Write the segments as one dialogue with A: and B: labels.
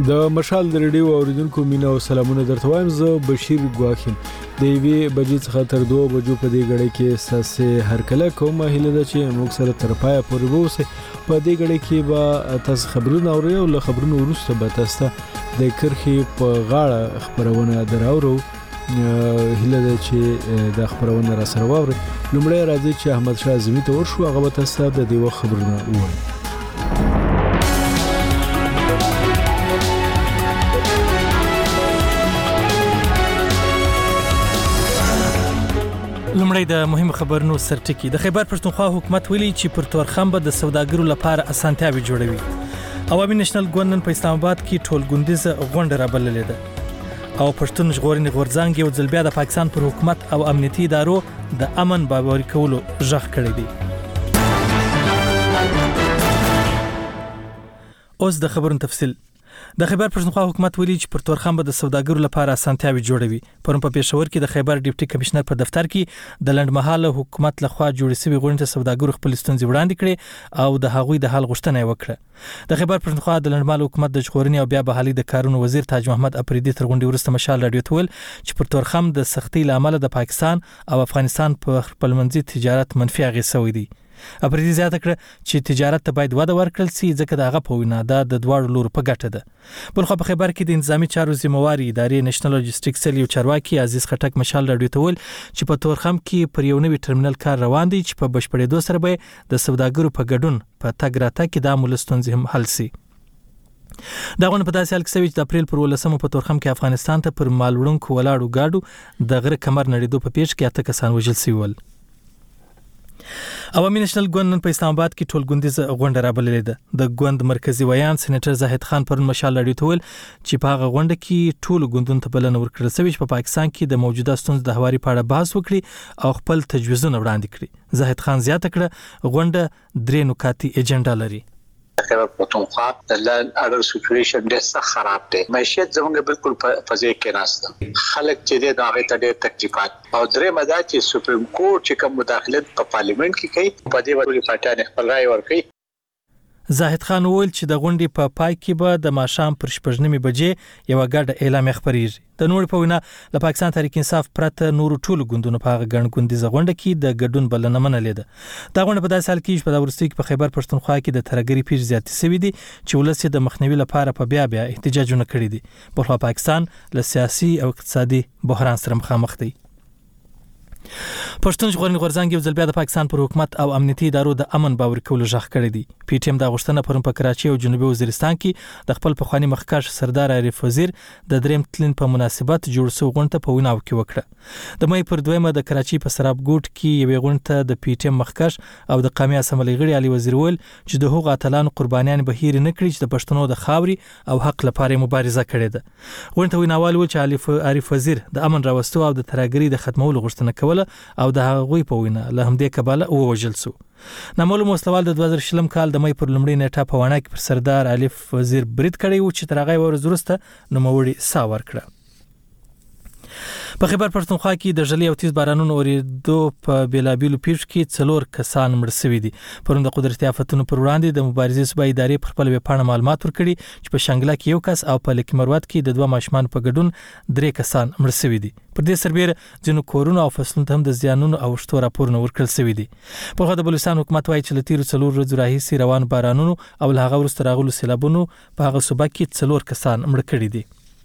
A: د مشال د ریډیو اوریدونکو مینا او سلامونه درته وایم. زه بشیر ګواخیم د یوې بجې څخه تر 2 بجو په دې غړې کې ساسه هر کله کومه هیله ده چې موږ سره تر پایه پورې ووسئ. په دې غړې کې به تاسو خبرونه اورئ او له خبرونو وروسته به تاسو د کرخي په غاړه خبرونه دراورو. هیله ده چې د خبرونه را سره واورئ. لومړی راځي چې احمد شاه اعظمي ته ورشو، هغه به تاسو د دې وخت خبرونه ووایي.
B: لومړی د مهم خبرونو سرټکی. د خیبر پښتونخوا حکومت ویلي چې پر تورخم به د سوداګرو لپاره اسانتیاوي جوړوي. عوامي نېشنل ګوند نن په اسلام آباد کې ټول ګوندیزه غونډه رابللې ده او پښتون ژغورنې غورځنګ یو ځل بیا د پاکستان پر حکومت او امنیتي ادارو د امن باوري کولو ژغ کړی دی. اوس د خبرونو تفصیل. د خیبر پښتونخوا حکومت ویلي چې پر تورخم به د سوداګرو لپاره اسانتیاوي جوړوي. پرون په پېښور کې د خیبر ډیپټي کمشنر په دفتر کې د لنډمهاله حکومت لخوا جوړې شوې غونډې ته سوداګرو خپل ستونزې وړاندې کړې او د هغوی د حل غوښتنه وکړه. د خیبر پښتونخوا د لنډمهاله حکومت د ژغورنې او بیا بحالي د کارونو وزیر تاج محمد افریدي تر غونډې وروسته مشال راډیو ته ویل چې پر تورخم د سختۍ له امله د پاکستان او افغانستان په خپلمنځي تجارت منفي اغېز شوی دی. افریدي زیاته کړه چې تجارت ته باید وده ورکړل شي ځکه د هغه په وینا دا د دواړو لورو په ګټه ده. بلخو په خیبر کې د انتظامی چارو ذمہواري ادارې نېشنل لوجستیک سیل یو چارواکي عزیز خټک مشال راډیو ته ویل چې په تورخم کې پر یو نوی ټرمینل کار روان دی چې په بشپړېدو سره به د سوداګرو په ګډون په تګ راتګ کې د مولستونز هم حل شي. دا غونډه په داسې حال کې شوې چې د اپریل پر 18 په تورخم کې افغانستان ته پر مالوړونکو ولاړو گاډو د غره کمر نړیدو په پیښ کې 8 کسان وژل شوي ول. عوامي نېشنل ګوند نن په اسلام آباد کې ټول ګوندیزه غونډه رابللې ده. د ګوند مرکزی ویان سېنیټر زاهد خان پرون مشال راډیو ته ویل چې په هغه غونډه کې ټول ګوندونو ته بلنه ورکړل شوې چې په پاکستان کې د موجوده ستونزو د هواري په اړه بحث وکړي او خپل تجویزونه وړاندې کړي. زاهد خان زیاته کړه غونډه 3 نکاتي ایجنډا لري.
C: خیبر پښتونخوا د لند اډر سچويشن ډېر سخت خراب دی. معیشت زموږ بالکل په ځای کې ناشته. خلک چې د هغه ته ډېر تکلیفات او درې مدا چې سپریم کورټ چې کوم مداخلت په پارلیمنت کې کوي په دې وړي پټانه خپل رائے ورکړي.
B: زاهد خان وویل چې د غونډې په پای کې به د ماښام پر 9 بجې یو غاډه اعلان خبريږي. د نور په وینا د پاکستان تحریک انصاف پرته نور ټولو ګوندونو په هغه ګڼ ګوندیزه غونډه کې د ګډون بلنه منلې ده. دا غونډه په داسې حال کې په ورستۍ کې په خیبر پښتونخوا کې د ترګری پیښ زیاتې شوې دي چې ولسی د مخنیوي لپاره په بیا احتجاجونه کړي دي. په خو پاکستان له سیاسي او اقتصادي بحران سره مخامخ دی. پښتون ژغورنې غورځنګ یو ځل بیا د پاکستان پر حکومت او امنیتي ادارو د امن باور کولو ژغ کړی دی. پی ټی ایم د غوښتنه پرون په کراچي او جنوبي وزیرستان کې د خپل پخوانی مخکښ سردار عارف وزیر د دریم تلین په مناسبت جوړ شو غونډه په ویناو کې وکړه. د مې پر 2 د کراچي په سراب ګوټ کې یو غونډه د پی ټی ایم مخکښ او د قومي اسمبلی غړي علي وزیر ویل چې د هغو اتلانو قربانیان به هیر نه کړي چې د پښتنو د خاوري او حق لپاره مبارزه کړې ده. غونډه ویناوال و چې عارف وزیر د امن راوستو او د ترګری د ختمولو غوښتنه کوله او د هغوی په وینا له همدې کباله ووژل شو. نامعلوم وسلوال د 2020 کال د مې پر لومړۍ نیټه په وانه کې پر سردار عارف وزیر برید کړی و چې تر هغه ورځ وروسته نوموړي سا ورکړه. په خیبر پښتونخوا کې د ژلې او تیز بارانونو اوریدو په بیلابیلو پیښو کې 4 کسان مړ شوي دي. پرون د قدرتي آفتونو پر وړاندې د مبارزې صوبایي ادارې پر خپل ویبپاڼه معلومات ورکړي چې په شنګله کې 1 کس او په لکه مروت کې د 2 ماشومان په ګډون 3 کسان مړ شوي دي. پر دې سربېره ځینو کورونو او فصلونو ته هم د زیانونو او شتو راپورونه ورکړل شوي دي. په خو د بلوچستان حکومت وايي چې لتیرو 4 ورځې راهیسې روان بارانونو او له هغه وروسته راغلو سیلابونو په هغه صوبه کې 4 کسان مړ کړي دي.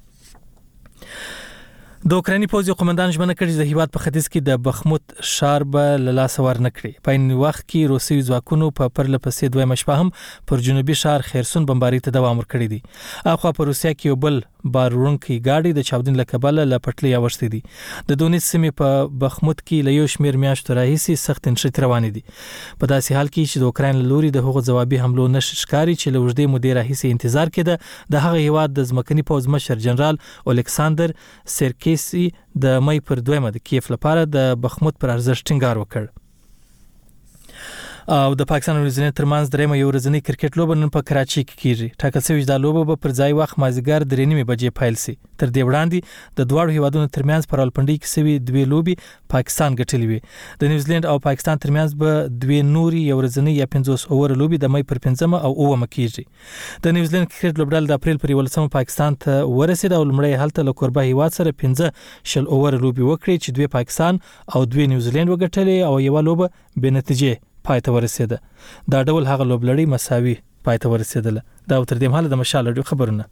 B: د اوکراني پوځي قومندان ژمنه کړې چې د هیواد په ختیځ کې د بخموت ښار به له لاسه ورنکړي. په این وخت کې روسي ځواکونو په پرله پسې 2 شپه هم پر جنوبي ښار خیرسون بمباري ته دوام ورکړی دی. اخوا په روسیا کې یو بل بارونکي گاډي د چاودین له کبله له پټلۍ اوښتې دي. د دونیس سیمې په بخموت کې له یو شمیر میاشتو راهیسې سخت نښتې روانې دي. په داسې حال کې چې د اوکراین له لوري د هغو ځوابي حملو نښې ښکاري چې له اوږدې مودې راهیسې انتظار کېده. د هغه هیواد د ځمکني پوځ مشر جنرال الکساندر سرکیسی د مې پر 2 د کیف لپاره د بخموت پر ارزښت ټینګار وکړ. او د پاکستان او نیوزیلند ترمنځ درېمه یو ورځنی کرکټ لوبه نن په کراچي کې کیږي. ټاکل شوی دا لوبه به پر ځای وخت مازیګر 3:30 بجې پیل شي. تر دې وړاندې د دواړو هیوادونو ترمنځ په راولپنډي کې سوي دوه لوبي پاکستان ګټلې وي. د نیوزیلند او پاکستان ترمنځ به دوه نوري یو ورځنی یا 50 اوور لوبي د مې پر 15 او 9 کیږي. د نیوزیلند کرکټ لوبډال د اپریل پر 11 پاکستان ته ورسید او لمړی هلته له کوربه هیواد سره 15 اوور لوبي وکړي چې دوه پاکستان او دوه نیوزیلند وګټلې او یو لوبه به نتیجه پای ته ورسېده. دا ډول هغه لوبلړی مساوي پای ته ورسېدله. دا تر دې مهاله د مشال اډیو خبرونه.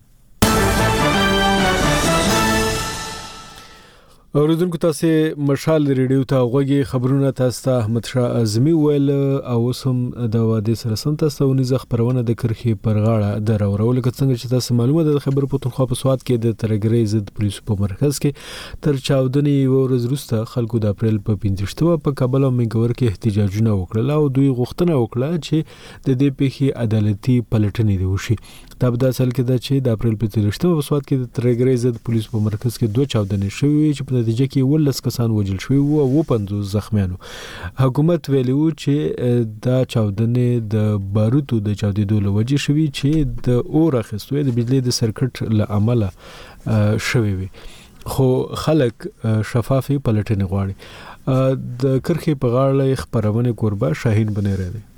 A: اوریدونکو تاسو مشال ریډیو ته غوږی خبرونه تاسو ته احمد شاه اعظمي ویل او سم د واده سره سم تاسو ونیزه خبرونه د کرخي پر غاړه درورول څنګه چې تاسو معلومه ده خبر پښتونخوا په سواد کې د ترګری ضد پولیسو په مرکز کې تر چاودنې ورځ وروسته خلکو د اپریل په 15 په کابل او منګور کې احتجاجونه وکړل او دوی غوښتنه وکړه چې د دې پیښې عدالتي پلټنې وشي. دا په اصل کې د چې د اپریل په 13 په سواد کې د ترګری ضد پولیسو په مرکز کې دوه چاودنې شوې چې په نتیجه کې 19 کسان وژل شوي او 50 زخمیانو. حکومت ویلي و چې دا چاودنې د باروتو د چاودېدو له وجې شوي چې د اور اخیستو د بجلی د سرکټ له امله شوي وي. خو خلک شفافي پلټنې غواړي. د کرخي په غاړه خبرونه کوربه شاهین بنیره دی.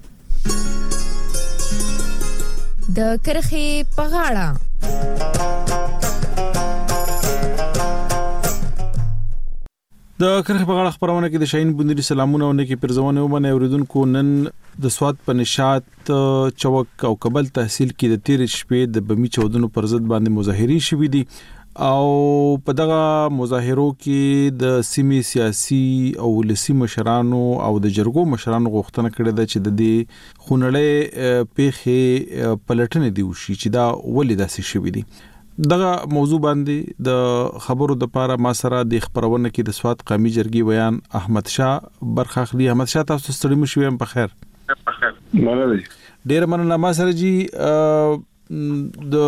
D: د کرخي په غاړه
E: د کرخي په غاړه خبرونه کې د شاهین بندري سلامونه ونه کې پرځونه ومنه اوریدونکو نن د سواد په نشاط چوک او کابل تحصیل کې د 13 شپې د بمی چودنو پر ضد باندې مظاهرې شوې دي او په دغه مظاهرو کې د سیمې سیاسي او ولسی مشرانو او د جرګو مشرانو غوښتنه کړې ده چې د دې خونړې پیښې پلټنې دی وشي چې دا ولې داسې شوې دي. دغه موضوع باندې د خبرو د پاره ما سره د خبرونه کې د سواد قومي جرګې ویان احمد شاه برخاخلی. احمد شاه تاسو ستړي مو شوم په خیر. مننه ډیر مننه. ما سره جی د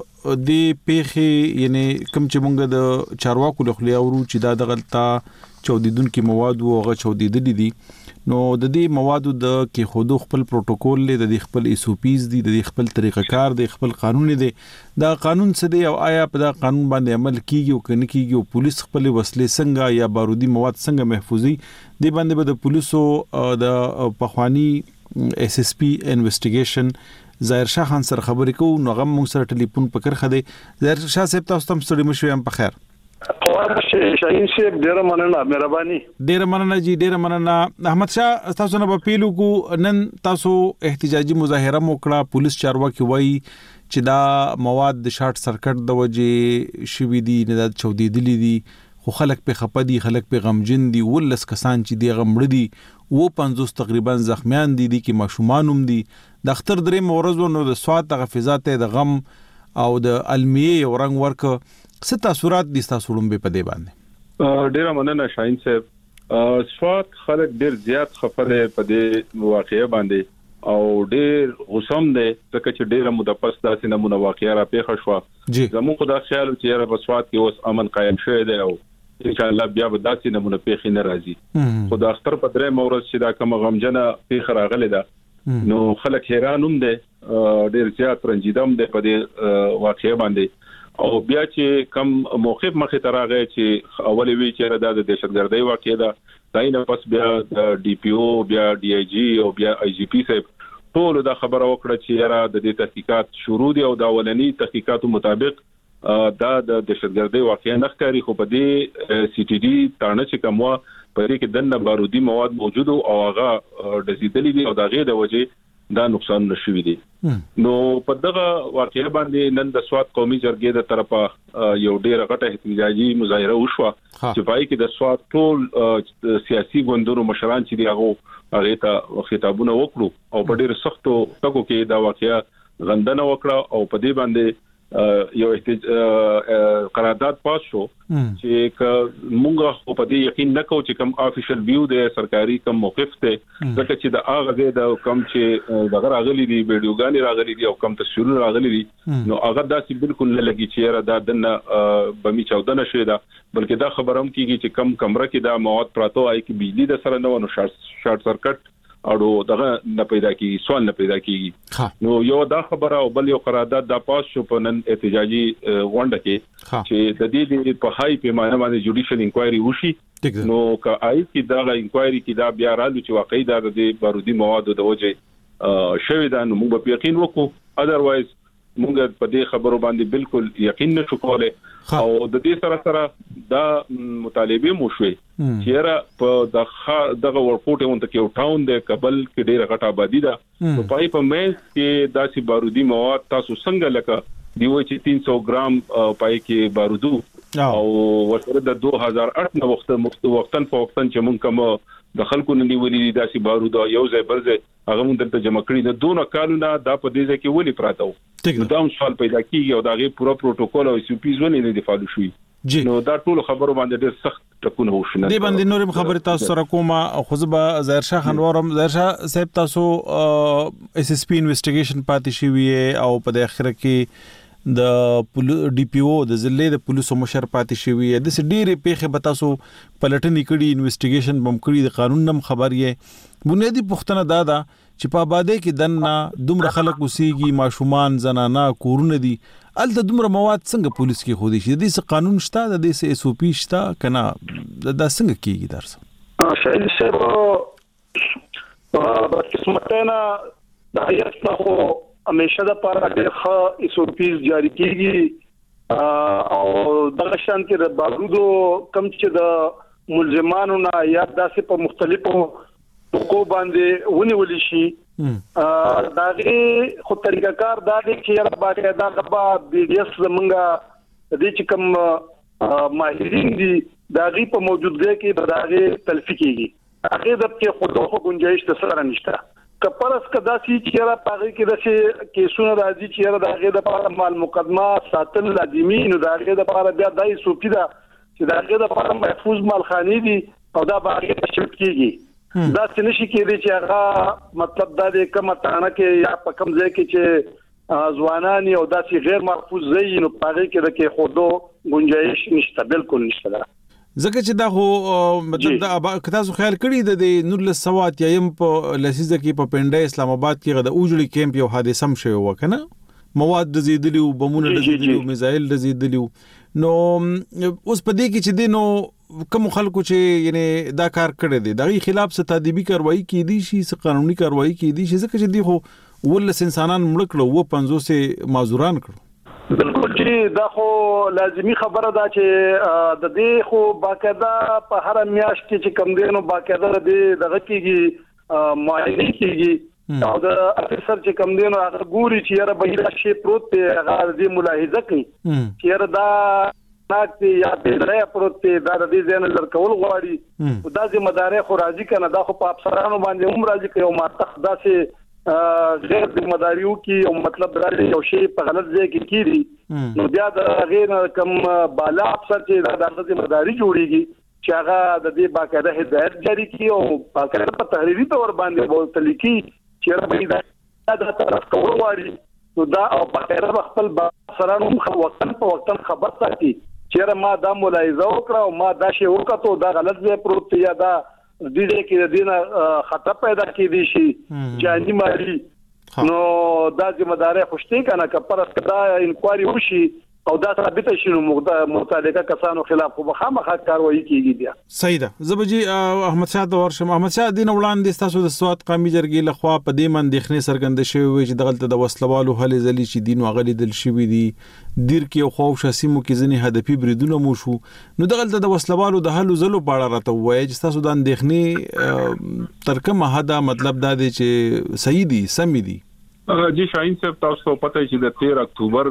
E: دې پیښې یعنی کوم چې مونږ د چارواکو له خلیا ورو چې دا دغلطه چودیدونکو مواد او غ چودیدل دي نو د دې موادو د کې خودو خپل پروتوکول لري د خپل اس او پیز دي د خپل طریقه کار د خپل قانون دي. دا قانون څه دی او آیا په دا قانون باندې عمل کیږي او کنه کیږي او پولیس خپل وسلې څنګه یا بارودي مواد څنګه محفوظي دی باندې به د پولیسو د پخوانی اس اس پی انویسټیګیشن ظاهر شاه خان سره خبرې کوو نو غو موږ سره ټلیفون په کرخه دی. ظاهر شاه صاحب تاسو تم ستړي مشو یم په خیر.
F: شاهین صاحب ډیر مننه مهرباني.
E: ډیر مننه جی ډیر مننه. احمد شاه تاسو نه په پیلو کو نن تاسو احتجاجي مظاهره وکړه. پولیس چارواکي وایي چې دا مواد د شارټ سرکټ د وجې شوي دي نه د چودېدلې دي خو خلک په خپدي خلک په غمجن دي 19 کسان چې دی غمړ دي و 50 تقریبا زخمیان دي کې ماشومانوم دي. د اختر درې مورزو نو د سواد د غفزات د غم او د علمیه یو رنگ ورک څه تاثیرات دي تاسو لومبه په دی باندې؟
F: ډیر مننه شاهین صاحب. سواد خلک ډیر زیات خفله په دې واقعې باندې او ډیر غوسم دي ځکه چې ډیره موده پس داسې نمونه واقعیا را پیښه شو. زموږ خدا خیال چې په سواد کې اوس امن قائم شوی دی او ان شاء الله بیا به داسې نمونه پیښې نه راځي. خو د اختر په درې مورز چې دا کوم غمجنه پیښه راغله ده نو خلک حیران هم دي ډیر زیات رنجیدم دي په دې واقعې باندې او بیا چې کم موقف مخه تراغه چې اولې وی چې دا د دهشتګردۍ واقعې ده داینه پس بیا د ډي پی او بیا ډي آی جی او بیا آی جی پی صاحب ټول دا خبره وکړه چې یاره د دې تحقیقات شروع دي او دا ولني تحقیقاتو مطابق دا د دهشتګردۍ واقعې نه ښکاري خو په دې سی ټي ډي تانه چې کومه په دې کې دنه بارودي مواد موجود او هغه دزیدلې دي او دا غي د وجه دا نقصان نشوي دي. نو په دغه واقعې باندې نن د سواد قومي جرګې د طرفه یو ډېر غټه احتجاجي مظاهره وشوه چې پای کې د سواد ټول سیاسي ګوندونو مشران چې دی هغه ته خطابونه وکړو او په ډېر سختو ټکو کې دا واقعیا غندنه وکړه او په دې باندې یو قرارداد پاس شو چې مونږه په دې یقین نکوو چې کوم افیشل ویو د سرکاري کوم موقف ته ځکه چې د هغه د کوم چې دغه راغلي دي ویډیوګانی راغلي دي او کوم تصویرونه راغلي دي نو هغه داسې بالکل نه لګي چې را دا دنه بمی چودنه شوی دا بلکې دا خبره هم کیږي چې کم کمره کې دا مواد پراته وای کې بجلی د سره نه ونو شارټ سرکټ اړو دغه نه پیدا کیږي سوال نه پیدا کیږي نو یو دا خبره او بل یو قرارداد دا پاس شو په نن احتجاجي غونډه کې چې د دې په هاي پیمانه باندې جوډیشل انکوایري وشي نو که آی کی دا انکوایري کې دا بیا رالو چې واقعي دا د بارودي موادو د وجه شوی دا نو موږ په یقین وکړو اذروایز موږ په دې خبرو باندې بالکل یقین نشو کولای او د دې سره دا مطالبه مو شوي چې را په دغه ورپورټ اون ته کې ټاون د کابل کې ډېر غټه آبادی ده په پای په مېز کې داسې بارودي مواد تاسو څنګه لکه دی وای چې 300 ګرام پای کې بارودو او ورته د 2008 نو وختن په وختن چې مونږ کوم د خلکو نیولې داسې بارود یو ځای برځه هغه مونږ دلته جمع کړی د دوه کالونه دا په دې ځای کې ولې پراته و دا هم سوال پیدا کیږي او دا غي پورا پروتوکول او سی پی زونه نه دی فالو شوی نو دا ټول خبرو باندې ډېر سخت ټکونه وشنه
E: دی باندې نورم خبره تاسو سره کومه خو زه ظاهر شاه خنوارم ظاهر شاه صاحب تاسو اس اس پی انویسټیګیشن پاتې شوی او په اخر کې د ډي پی او د ضلع د پولیسو مشر پاتې شوی د ډېرې پیښه به تاسو پلټنې کړي انویسټیګیشن بم کړي د قانون نم خبر یې بنیادی پوښتنه دا ده چې په آبادی کې دنه دومره خلک وسیږي ماشومان زنانه کورونه دي الته دومره مواد څنګه پولیس کې خو دي چې د دې قانون شته د دې اس او پی شته کنه دا څنګه کیږي درس
G: شاید سره په قسمتنا د ایتنه همیشه د پاره د ښه اس او پی جاری کیږي او د شان کې د بارودو کم چې د ملزمانو نه یا داسې په مختلفو کو باندې ونیول شي داغه خو طریقہ کار دا دی چې یاره باقاعده غبا بي ډي اس زمونږه د چې کوم ماهرین دي داغه په موجودګۍ کې داغه تلفی کیږي هغه د کې خودخو گنجائش د سره نشته کپرس کدا سي چې یاره پاره کې د کیسونه راځي چې یاره داغه د لپاره مال مقدمه ساتل لازمي نو داغه د لپاره بیا دای سوپی دا چې داغه د لپاره محفوظ مال خاني دي او دا باغ تشکیل کیږي دا څه نشي کېدی چې هغه مطلب دا د کومه تانه کې یا په کوم ځای کې چې ځوانان او داسې غیر محفوظ ځای نو پاره کې د کې خودو گنجائش نشته بالکل نشته
E: ځکه چې دا خو مطلب دا تاسو خیال کړی د نور له سوات یم په لسیزه کې په پنده اسلام آباد کې د اوجړي کیمپ یو حادثه هم شوی وکنه مواد د زیدلیو بمونه د زیدلیو میزایل د زیدلیو نو اوس په دې کې چې دینو کوم خلکو چې یعنی دا کار کړی دی دغه خلاف څه تادیبي کاروایی کیدی شي څه قانوني کاروایی کیدی شي ځکه چې دی خو ولس انسانان مړ کړو و 500 معذوران کړو
G: بالکل چې دا خو لازمی خبره ده چې د دې خو باقاعده په هر میاش کې چې کم دینو باقاعده دغه کېږي معاینه کېږي او د افسر چې کم دینو هغه ګوري چې یاره بهیر شي پروت دی هغه دې ملاحظه کوي چې یاره دا ناکته یا دې پروت دی دا د دې ځین لر کول غواړي دا ذمہ داري خو راځي کنه دا خو په افسرانو باندې هم راځي کوي او ماته داسې غیر ذمہ داریو کې او مطلب راځي یو شی په غلط ځای کې کیږي نو بیا د غیر کم بالا افسر چې دا ذمہ داری جوړيږي چې هغه د دې باقاعده هدایت جاری کړي او باقاعده په تحریری تور باندې بولتل کی چې ربې دا طرف کول غواړي نو دا او باقاعده خپل افسرانو وختن په وختن خبر ساتي چې ما دا ملاحظه وکړه او ما دا شی وکړو دا غلط ځای پروت یا دا د دې کې د دینه خطر پیدا کیدی شي جاني مالي نو دا ذمہ داري خوشتي کنه کپرس کدا انکوایري وشي او دا ثابت شي نو متعلقه کسانو خلاف خو بخامخ کاروایی کیږي بیا
E: صحیح ده زبجی احمد شاه د ورشم احمد شاه دین وړاندې تاسو د سواد قومي جرګې لخوا په دې مندخنه سرګند شوی چې دغلت د وسلوالو هلي زلي چې دین وغلي دل شوی دي دیر کې خو شاسمو کې ځنی هدفي بریدونه مو شو نو دغلت د وسلوالو د هلو زلو باړه راته وای چې تاسو د اندخنه ترکمه هدا مطلب دا دی چې صحیح دي سمې دي
F: جی شاهین صاحب تاسو پته چې د 13 اکتوبر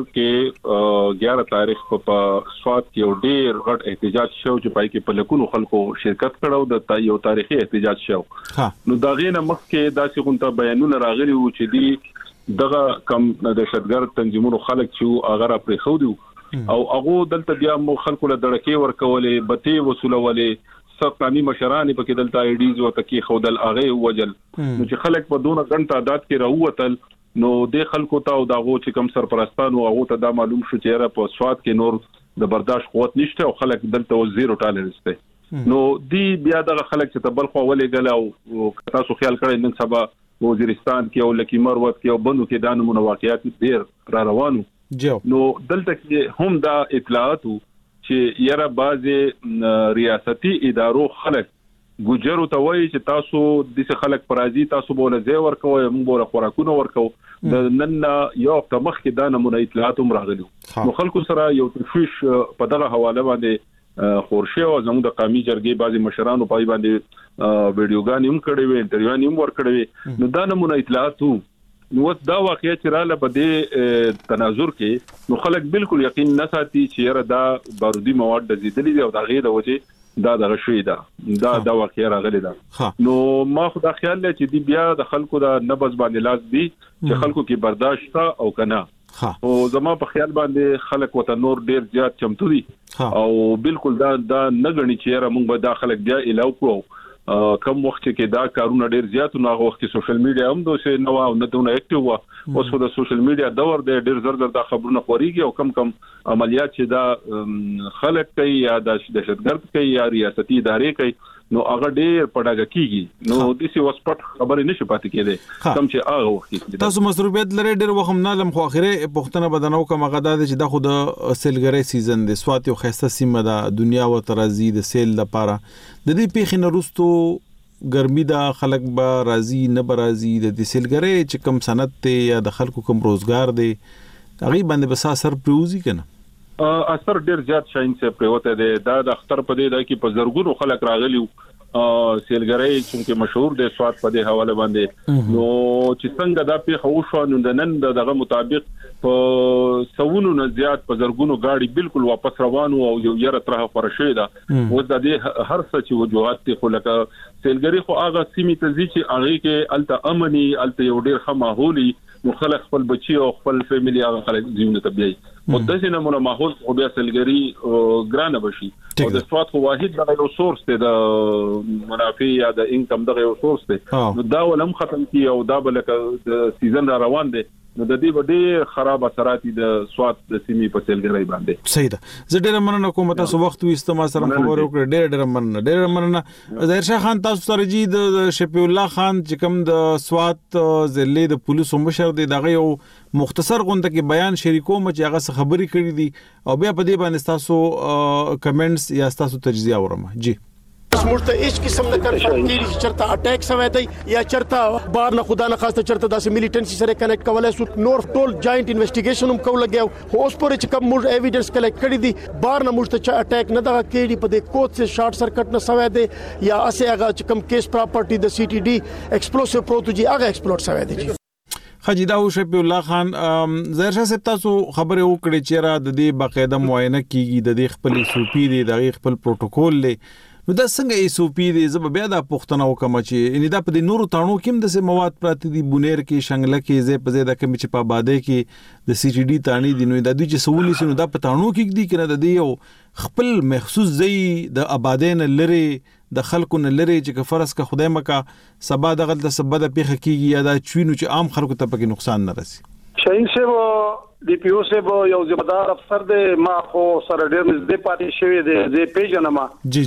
F: کې 11 تاریخ په سواد کې یو ډیر غټ احتجاج شو چې پای کې په لکونو خلکو شرکت کړو د یو تاریخي احتجاج شو نو دا غینه مخکې داسې غونډه بیانونه راغلي وو چې دی دغه کم د دهشتګرد تنظیمونو خلک چې هغه پر خو دي او هغه دلته بیا مو خلکو له دړکې ورکولې بته وصولولې سقامي مشران په کې دلته ایډیز او تکي خودل اغه وجل نو چې خلک په دونه غن تعداد کې راووتل نو د خلکو ته او دغه چې کم سرپرستان او هغه ته دا معلوم شو چې را په سواد کې نور د برداشت قوت نشته او خلک دلته زیرو ټالرنس دی نو دی بیا د خلک چې تبل خو ولې غلا او تاسو خیال کړئ نن سبا وزیرستان کې او لکی مروت کې او بندو کې د نمونه واقعیت ډیر را روانو نو دلته کې هم دا اطلاعات چې یاره بعضې ریاستي ادارو خلک ګجرو ته وایي چې تاسو د خلک پرازي تاسو بوله ځای ورکوي موږ بوله خوراکونه ورکو د نن یو هفته مخکې دا نمونه اطلاعات هم راغلي نو خلکو سره یو تشویش په دغه حواله باندې خورشه او زموږ د قومي جرګې بعضي مشرانو پای باندې ویډیوګان هم کړي وي انټرویوان هم ور کړی وي نو دا نمونه اطلاعات نو دا واقعیت چې رااله په دې تناظر کې نو خلک بالکل یقین نه ساتي چې یاره دا بارودي مواد د زیدلې دي او دا غي د وجه دا دغه شوی دا واقعیا راغلی دا نو ما خو دا خیال لري چې دی بیا د خلکو د نبض باندې لاس دی چې خلکو کې برداشت او کنه او زما په خیال باندې خلک وته نور ډیر زیات چمتو دي او بالکل دا نه غني چې یاره موږ به دا خلک بیا الهو کو کم وخت کې دا کارونه ډیر زیات نو هغه وخت کې سوشل میډیا هم دوی نو او نه دونه اکټیو و اوس په د سوشل میډیا دور دی ډیر زر دا خبرونه خوريږي او کم عملیات چې دا خلک کوي یا د دهشتګرد کوي یا ریاستي ادارې کوي نو هغه ډیر پډاګه کیږي نو د سی وسپټ خبرې نشي پاتې کېده کم چې هغه وخت
E: تاسو مصروفیت لري ډیر وخت نه لم خو اخره پښتنه بدنو کوم غدا چې د خود سیلګری سیزن د سوات یو خسته سیمه د دنیا و ترازی د سیل لپاره د دې پیښې نرستو ګرمي دا خلک به راضي نه برازي د سیلګری چې کم صنعت ته یا د خلکو کم روزګار دی هغه باندې بس اثر پروزي کنه
F: اثر ډیر زیات شاین څخه پروته دی دا د اختر په دی کې په زرګونو خلک راغلي سیلګری چې مشهور دی سواد په دې حواله باندې نو چې څنګه دا پیښه وشو نو د نن دغه مطابق په سونو نه زیات په زرګونو گاډي بالکل واپس روانو او یو یره ترغه فرشه ده و د دې هر څه چې وجوهات ته خلک سیلګری خو هغه سیمه ته ځي چې هغه کې الته امني الته یو ډیر ښه ماحولي نو خلک خپل بچي او خپل فیملی هغه خلک ژوند ته بیاي مدته نمونه ماحول خو بیا سیلګری ګرانه بشي او د سواد خو واحد د یو سورس ته د منافع یا د انکم دغه یو سورس ته نو دا ولهم ختم کی او دا بلکه د سیزن را روان دي نو د دې ډېر خراب اثرات د سواد د سیمې په سیلګری باندې
E: صحیح ده زه ډېر مننه کوم تاسو وخت وستما سره خبر وکړه ډېر مننه ظاهر شاه خان تاسو سره جی د شفیع الله خان چې کوم د سواد ضلع د پولیسو مشر دی دغه یو مختصر غونډه کې بیان شریکوم چې هغه خبري کړې دي او بیا په دې باندې تاسو کمنټس یا تاسو تجزیه اورم جی
H: موږ ته هیڅ قسم نه کنفرم کیږي چرته اٹیک شوی دی یا چرته بار نه خدا نه خواسته چرته داسې میلیټنسي سره کنیکټ کولای شو نور ټول جاینټ انویسټیګیشن هم کول لګیاو خو اوس پورې چې کوم موږ ایویډنس کلیکټ کړی دي بار نه موږ ته اٹیک نه دا کېږي په دې کوڅ سے شارټ سرکټ نه شوی دی یا اسه هغه چې کوم کیس پراپرټي د سی ټي ډي ایکسپلوسیو پروتوجي هغه ایکسپلوډ شوی دی
E: حاجی دا شفیع الله خان ظاهر شاه صاحب تاسو خبره وکړه چې را د دې باقاعده معاینه کیږي د دې خپل سوپی دی د خپل پروتوکول له نو دا څنګه ای سو پی دی زب بیا دا پښتنه وکم چې ان دا په دې نورو تانو کې د سه مواد پراته دي بونیر کې شنګله کې زه په زیاده کې چې په باده کې د سی ټي ډي تانی دي نو د دوی چې سوولې سينو دا په تانو کې دي کنه د دې یو خپل مخصوص ځای د آبادین لري د خلکو نه لري چې فرض کا خدای مکا سبا دغه د سبا د پیخه کیږي یا دا چوینو چې عام خلکو ته پکې نقصان نه رسي
G: شاین صاحب دی پی او صاحب یو ځمدار افسر دی ما خو سره ډېر نږدې پاتې شوی دی زه پیژنم
E: جی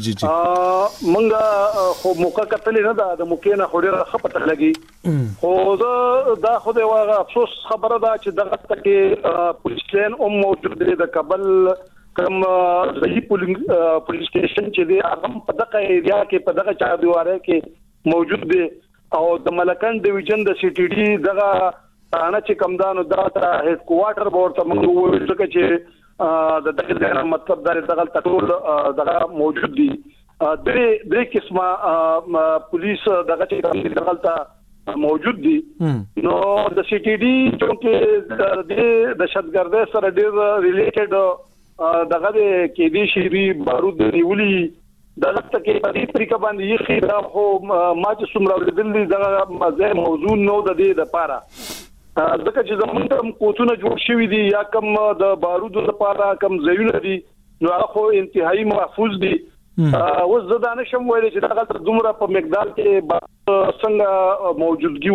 G: مونږه خو موقع کتلې نه ده د موقع نه خو ډېر خپته لګي خو دا خو د واغه افسوس خبره ده چې دغه تکي پولیس لین او موجود دی د کابل کوم ځای پولیس سټیشن چې دی هغه په دغه ایریا کې په دغه چا دیواره کې موجود دی او د ملکان ډیویژن د سی ټي ډي دغه انا چې کمدانو دا هډ کوارټر بورډ ته موږ وایو چې د دغه مطلب دغه ټول دغه موجود دي درې قسمه پولیس دغه چې دغه موجود دي نو د سی ټي ډي چې د دهشتګردۍ سره ډېر ریلیټډ دغه کې دي شری بارود نیولي دغه تکي په دې طریقه باندې یې خیره خو ما چې څومره ولدل دغه موضوع نو د دې لپاره ځکه چې زمونږ کوم کوټونه جوړ شوي دي یا کوم د بارودو لپاره کوم ځایونه دي نو هغه خو انتهایی محفوظ دي اوس زه دا نشم ویلی چې دغه دومره په مقدار کې څنګه موجودګي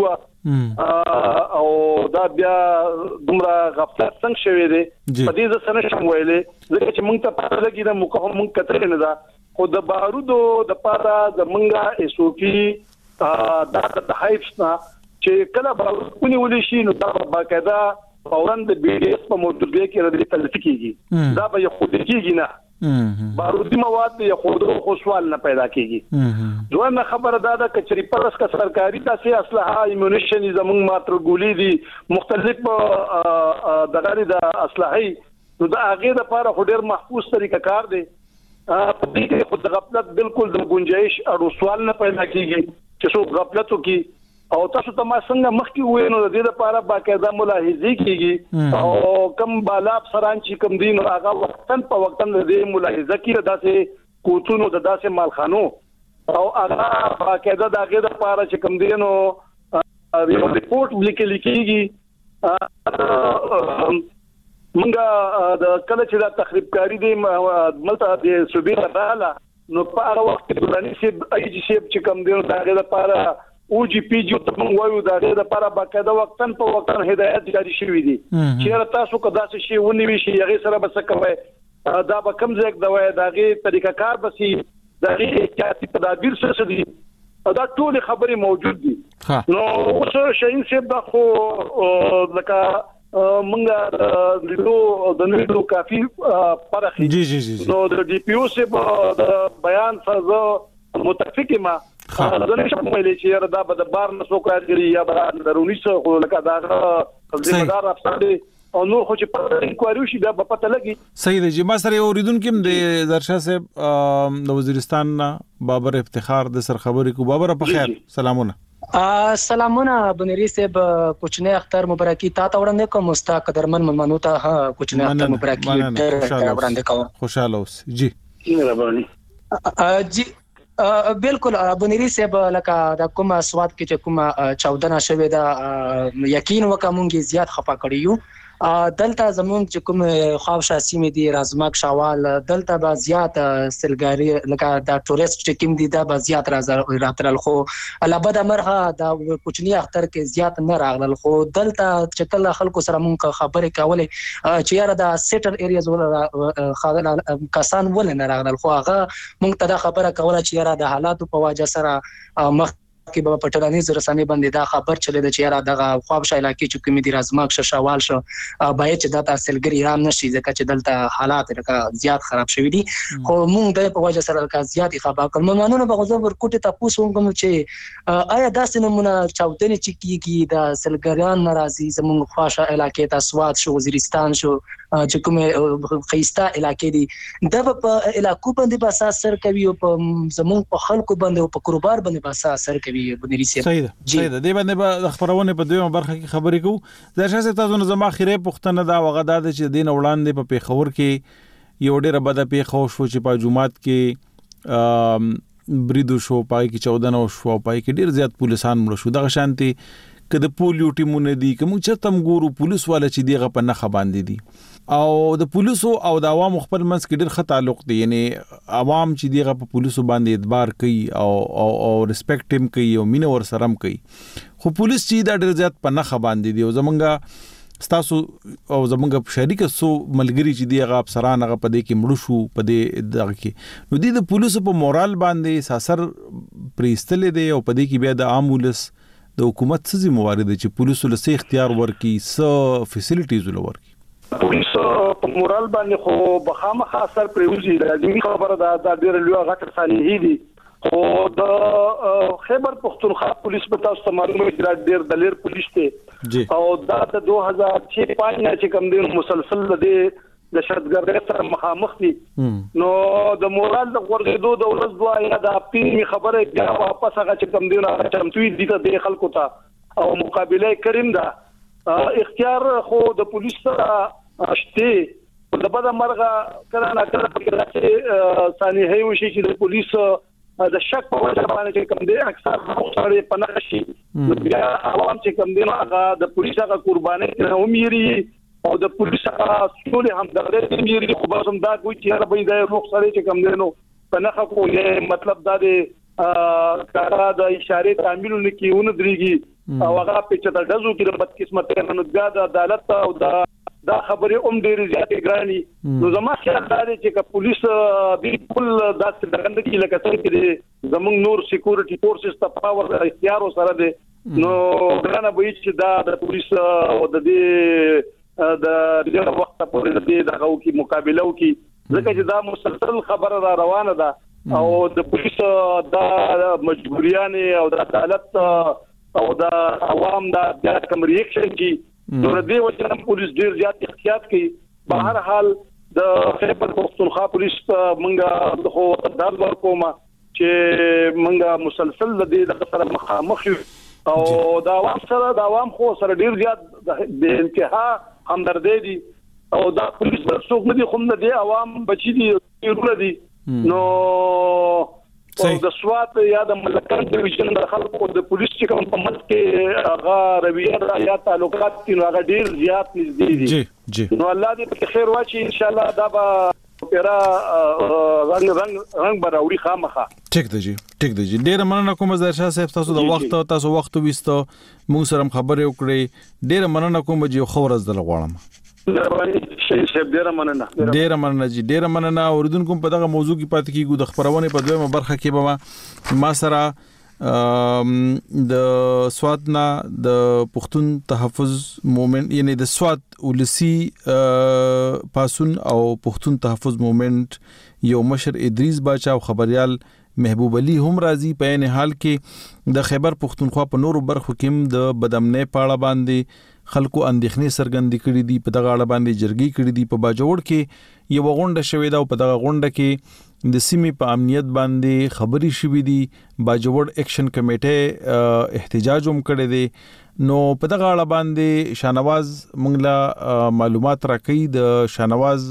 G: وه او دا بیا دومره غفلت څنګه شوی دی په دې زه څه نشم ویلی ځکه چې موږ ته پته لګي دا موقع هم موږ کتلې نه ده خو د بارودو د پاره د منګه SOP د هایپس نه چې کله بارود کونی ولې شي نو دا باقاعده فورا د BDS په موجودګۍ کې ردی تلفي کیږي دا به خود کیږي نه بارودي مواد یې خود سوال نه پیدا کیږي ځوان خبره دا کچري پرس کا سرکاري تاسو اسلحه ایمونیشن زمون ماتر ګولې دي مختلف دغه د اسلحه نو دا هغه د لپاره ډېر محفوظ طریقه کار دی په دې کې خود غفلت بالکل د گنجائش او سوال نه پیدا کیږي چې څو غفلت وکي او تاسو ته ما څنګه مخکې وې نو د دې لپاره باقاعده ملاحظه کیږي او کم بالا افسران چې کم دین هغه وختن په وختن د ملاحظه کې داسې کوټونو د داسې مالخانو او هغه باقاعده د هغه لپاره چې کم دینو ریپورت لیکل کیږي منګه د کله چې د تخریبکاری دی ملته د صوبې رااله نو په هغه وخت کې د نسب ایجیسیب چې کم دینو د هغه لپاره OGPG ته موږ وایو دا د لپاره باقاعده وختن په وختن هدایت جاری شوې دي چې تاسو کدا څه شی ونیوي شي هغه سره بس کوي دا به کم ځای دا وایي داغه طریقه کار بسي داغه احتیاطي تدابیر سره دي دا ټول خبرې موجود دي نو اوس شاهین صاحب دا خو لکه منګه د نړیو کافي پرخي نو د DPO صاحب د بیان سره متفق ما زه نشم ویلای چې دا به د بار نه څوک راځي یا به درونی څه لکه دا ذمہ دار افسر دی او نو خو چې په انکوایری شي دا به پته لګي
E: صحیح دی چې ما سره اوریدونکو د درشاه صاحب د وزیرستان بابر افتخار د سر خبرې کو بابر په خیر سلامونه
I: سلامونه بنيري صاحب کوچنی اختر مبارکي تا ته وړاندې کوم مستا قدرمن منو ته کوچنی اختر مبارکي وړاندې کوم
E: خوشاله اوس جی
I: مهرباني جی بالکل بنيري صاحب لکه د کومه سواد کې چې کومه 14 شوه دا یقین وکمونږي زیات خپه کړیو دلته زمون چې کوم خواوشا سیمه دي رازماک شوال دلته با زیات سلګاری لکه دا ټوریست چې کوم دي دا با زیات راترل خو لابد امرها دا کوچنی اختر کې زیات نه راغلل خو دلته چې کله خلکو سره مونږ خبرې کولې چې یاره دا سیټر ایریاز ولا کسان ول نه راغلل خو هغه مونږ ته دا خبره کوله چې یاره د حالاتو په وجه سره مخ کې به پټرانیز رسنۍ باندې دا خبر چلے د چیرې دغه خوابش علاقې چې کوم دي رازماک شوال شو باید چې دا تحصیلګری رام نشي ځکه چې دلته حالات لکه زیات خراب شوي دي خو موږ د په وجه سره لکه زیات خبر کړم مانونه به غوځو ورکوټه تاسو کوم چې آیا داسې نمونه چاودنه چې کیږي د سلګریان ناراضي زموږ خواشا علاقې ته سواد شو وزیرستان شو چې کوم خيستا علاقې دي د په علاقو باندې په اساس سر کوي او په زموږ په خلکو باندې او په کاروبار باندې په اساس سر کوي بنيري صاحب
E: صحیح ده دې باندې به خبرونه په دویمه برخه کې خبرې کوو د شاسه تاسو نه زما خیره پښتنه دا وغدا د چې دین وړاندې په پیښور کې یو ډېر بده پیښو شو چې په جمعات کې بریدو شو پای کې 14 شو پای کې ډېر زیات پولیسان مړ شو دغه شانتي کده پولیو ټیمونه دي کوم چې تم ګورو پولیس والا چې دیغه په نه خباندې دي او د پولیسو او د عوام خپل منځ کې ډېر ښه تعلق دی یعنی عوام چې دیغه په پولیسو باندې اعتبار کوي او ریسپیکټ هم کوي او مینه ور سره هم کوي خو پولیس چې دا ډېر زیات په نه خباندې دي او زمونږ ستاسو او زمونږ شریک سو ملګری چې دیغه افسران هغه په دې کې مړ شو په دې دغه کې نو د پولیسو په مورال باندې ساسر پریستلې دی او په دې کې بیا د عام ولس د حکومت څه موارد چې پولیسو له سي اختیار ورکي څه فیسیلیټیز ورکي
G: پولیس په مورال باندې خو بخامخ اثر پریوزي لازمي خبره دا ډېر لوی غټ ثاني دي خو د خیبر پختونخوا پولیس په تاسو ته معلومه ډېر دلیر پولیس ته او دا د 2006 پاینه چې کوم دین مسلسل د دهشتګردۍ سره مخامخ دي نو د مورال د ورغېدو د ورځ دوه یا د اپین خبره بیا واپس هغه چې کوم دین هغه چمتوي دي ته خلکو ته او مقابله کریم ده اختیار خو د پولیس سره شته د بده مرغه کله نه کله په کې ثاني هي وشي چې د پولیس د شک په وجه باندې چې کوم دي اکثر خبره پنهشي بیا عوام چې کوم دي هغه د پولیس هغه قرباني نه وميري او د پولیس ټول هم دغه میری خو به هم دا کوي چې به دا روخ سره چې کم دینو پنهخه کوی مطلب دا د کارا د اشاره تعمیلونه کیونه دريږي او هغه په چې د غزو کې د بد قسمت نه د عدالت او د دا خبرې ډېرې زیاتې ګراني نو زما خیال دا دی چې پولیس بالکل داسې دغه کې لکه څنګه چې زموږ نور سکیورټي فورسز ته پاور اختیار سره دی نو ګرانه به چې دا د پولیس او د دې د ډېر وخت پورې د دې دغه کې مقابله وکي ځکه چې دا مسلسل خبره را روانه ده او د پولیس د مجبوریانه او د عدالت او د عوام د کوم ریاکشن کی نو د دې وجه پولیس ډیر زیات احتیاط کوي په هر حال د خیبر پختونخوا پولیس منګه خو د ورکوما چې منګه مسلسل د دې سره مخامخ او د عوام خو سره ډیر زیات د انتها همدردی دي او دا پولیس څوک نه دي خو نه دي عوام بچی دي ضرورت دي نو د سوات یا د ملکان ډیویژن د خلکو د پولیس چې کوم په ملک کې هغه رویه یا تعلقات کې نو هغه ډیر زیات نږدې دي جی نو الله دې په خیر واچي ان شاء الله دا به پیرا رنگ براوري خامخه
E: ټیک دی جی ډیر مننه کوم زرشاه صاحب تاسو وخت وستو موږ سره خبرې وکړې ډیر مننه کوم چې خو ورځ دل غواړم ډیر مننه اوریدونکو په دغه موضوع کې پاتې کیږو د خبرونه په دویمه برخه کې به ما سره د سوات نه د پښتون تحفظ موومېنټ یعنی د سوات ولسی پاسون او پښتون تحفظ موومېنټ یو مشر ادریس باچا او خبريال محبوب علي هم راضي په نه حال کې د خیبر پښتونخوا په نورو برخو کې د بدامنۍ پاړه باندې خلکو اندېښنې څرګندې کړې دي په دغه اړه باندې جرګې کړې دي په باجوړ کې یو غونډه شوې ده او په دغه غونډه کې د سیمې په امنیت باندې خبري شوې دي باجوړ اکشن کمیټه احتجاج هم کړی دی نو په دغه اړه باندې شانواز منګلا معلومات راکړي د شانواز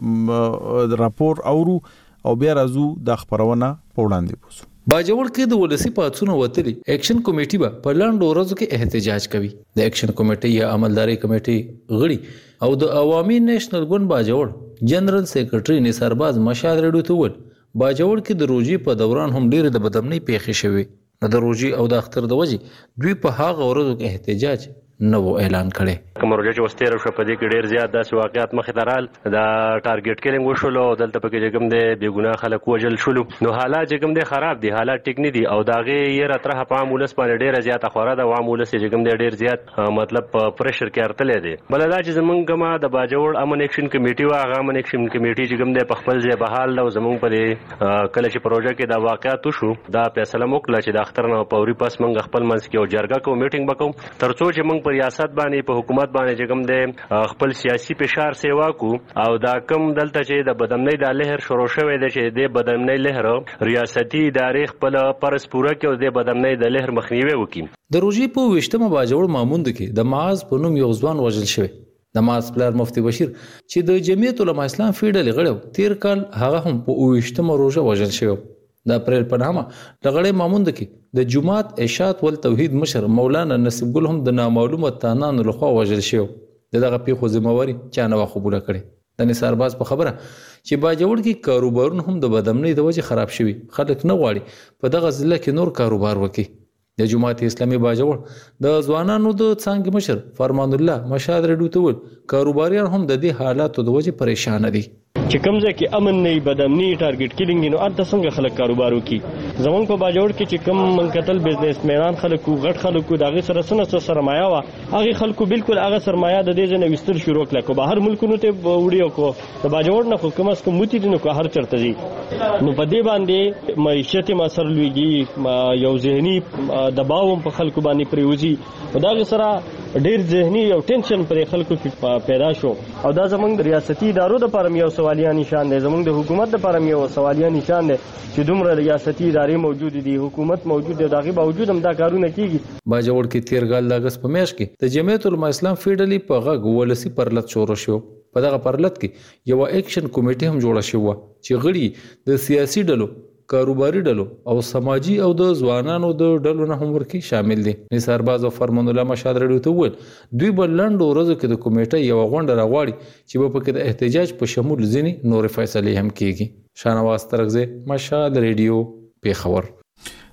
E: راپور اورو او بیا راځو د خبرونه په وړاندې پوسو
J: باجوړ کې د ولسی پاتونو وتلي اکشن کمیټي به په لاندو ورځو کې احتجاج کوي د اکشن کمیټي یا عملداري کمیټي غړي او د عوامي نېشنل ګوند باجوړ جنرال سیکریټري نثارباز مشاد رډو ته ول باجوړ کې د روزي په دوران هم ډېر د بدامنۍ پیښې شوې د روزي او د اختر د وجې دوی په هغه ورځو کې احتجاج نو اعلان کړي
K: کوم روزه چې وستیر شو په دې کې ډیر زیات داسې واقعیت مخې ته رال دا ټارګټ کیلینګ وشولو دلته پکې چې کوم دې بے ګناه خلک وژل شول نو حالات چې کوم دې خراب دي حالات ټیک نه دي او داغه یې راتره په امولس باندې ډیره زیاته خوره ده وامولس چې کوم دې ډیر زیات مطلب پرشر کې ارتلې دي بل دا چې زمونږ کما د باجوړ امن اکشن کمیټي واغه امن اکشن کمیټي چې کوم دې په خپل ځای بحال او زمونږ په کله چې پروژه کې دا واقعیت شو دا فیصله وکړه چې د اختر نه پوري پس موږ خپل منځ کې یو جرګه کو میټینګ وکړو ترڅو چې موږ په ریاست باندې په حکومت باندې چې کوم د خپل سیاسي فشار سیوا کو او دا کوم دلته چې د بدامنۍ د لهر شروع شوې ده چې د بدامنۍ لهر ریاستي ادارې خپل پرس پوره کې او د بدامنۍ د لهر مخنیوي وکړي
J: د روزي په وشتمه باجوړ ماموند کې د معاذ په نوم یو ځوان وژل شوی د معاذ پلار مفتی بشیر چې د جمعیت العلماء اسلام فیډل غړو تیر کال هغه هم په وشتمه روزه وژل شوی د اپریل په نامه لغړې ماموند کې د جماعت اشاعت ول توحید مشر مولانا نصیب ګل هم د نامعلومه تانانو لخوا وژل شو دغه پیښو ذمہواری چا نه قبول کړي د نثارباز په خبره چې باجوړ کې کاروبارونه هم د بدامنۍ د وجې خراب شوي خلک نه غواړي په دغه ضلع کې نور کاروبار وکړي د جماعت اسلامي باجوړ د ځوانانو د څنګه مشر فرمان الله مشاد رډو ته ول کاروباریان هم د دې حالاتو د وجې پریشان دي
L: چې کوم ځای کې امن نه بدامنۍ ټارګټ کیلینګ نو ارته څنګه خلک کاروبار وکي زمونږ په باجوړ کې چې کوم منقتل بزنسمنان خلکو غټ خلکو دغه سره سرمایه وا هغه خلکو بالکل هغه سرمایه د دې ځنه وستل شروع کړه کو بهر ملکونو ته وړیو کو د باجوړ نه خو کوم اس کوم موتی دي نو هر چرته دي نو په دې باندې معیشت ما سر لویږي یو ذهني دباو په خلکو باندې پریوزي دغه سره ډیر ذهني یو ټینشن پر خلکو کې پیدا شو او دا زمونږ ریاستي ادارو د پرم یو سوالیا نشان دی زمونږ د حکومت د پرم یو سوالیا نشان دی چې دومره ریاستي ادارې موجود دي حکومت موجود دی دغه باوجود هم دا کارونه کیږي
J: باجوړ کې تیر ګال د اگست په میاشت کې د جمعیت العلماء اسلام فیډلی په غږ ولسی پرلط شروع شو په دغه پرلط کې یو اکشن کمیټي هم جوړه شو چې غړي د سیاسي ډلو کاروباري ډلو او سماجی او د ځوانانو د ډلو نه هم ورکی شامل دي نثارباز او فرمان الله مشاد رډو ته ول دوی بلند ورځو کې د کمیټې یو غونډه راغواړي چې په کې د احتجاج په شمول ځینی نور فیصله هم کیږي شانواز ترغزه مشاد ریډیو پیښور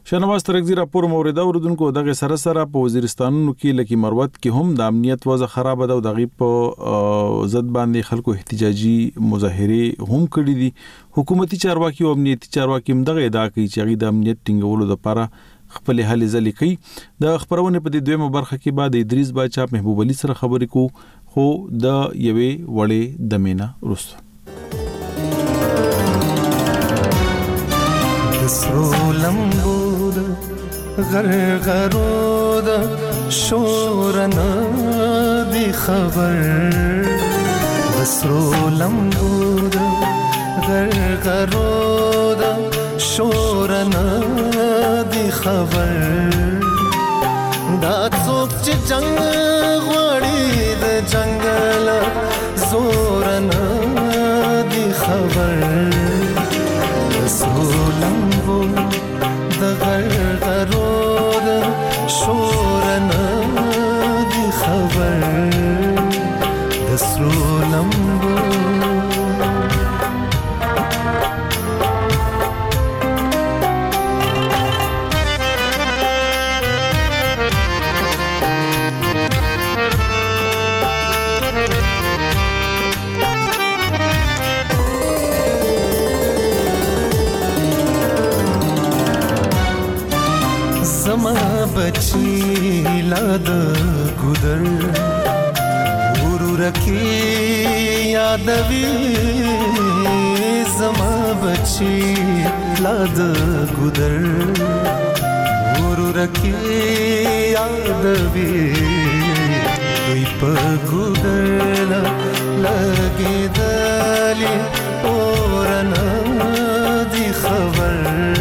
E: شنواز ترکزی راپور مورده اوردونکو دغه سره په وزیرستانونو کې لکه مروت کې هم د امنیت وضع خراب ده او دغه په ضد باندې خلکو احتجاجي مظاهره هم کړې دي. حکومتي چارواکي او امنیتي چارواکي هم دغه ادعا کوي چې د امنیت ټینګولو لپاره خپل حل ځلې کوي. د خبرونه په دې دویمه برخه کې بعد ادریس باچا محبوب علي سره خبرې کو خو د یوې وړې د مینا وروسته
M: سرولمبود غرغرود شورنا دی خبر سرولمبود غرغرود شورنا دی خبر دا څوک چې جنگ غوړي د جنگل زورنا دی خبر سرولمبو د غرغرود شورنا دی خبر د سرولمبو زما بچی لاد ګودر ورورکی یادوي زما بچی لاد ګودر ورورکی یادوي دوی په ګودر لګي دلی اورنا دی خبر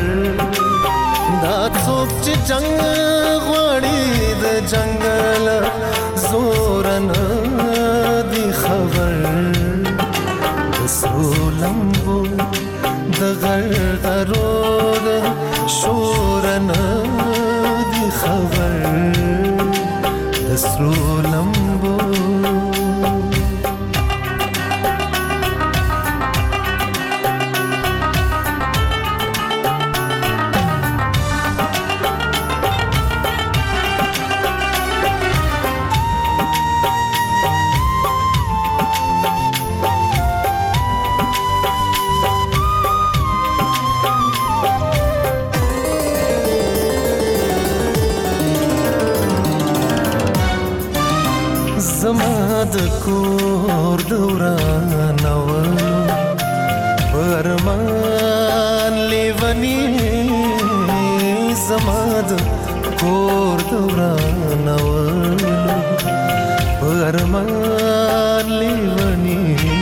M: دا څوک چې جنگ غوړي د جنگل زورنا دی خبر د سرولمبو د غرغرود شورنا دی خبر د سرولمبو زما د کور دوران اولو پرمان لیونی زما د کور دوران اولو پرمان لیونی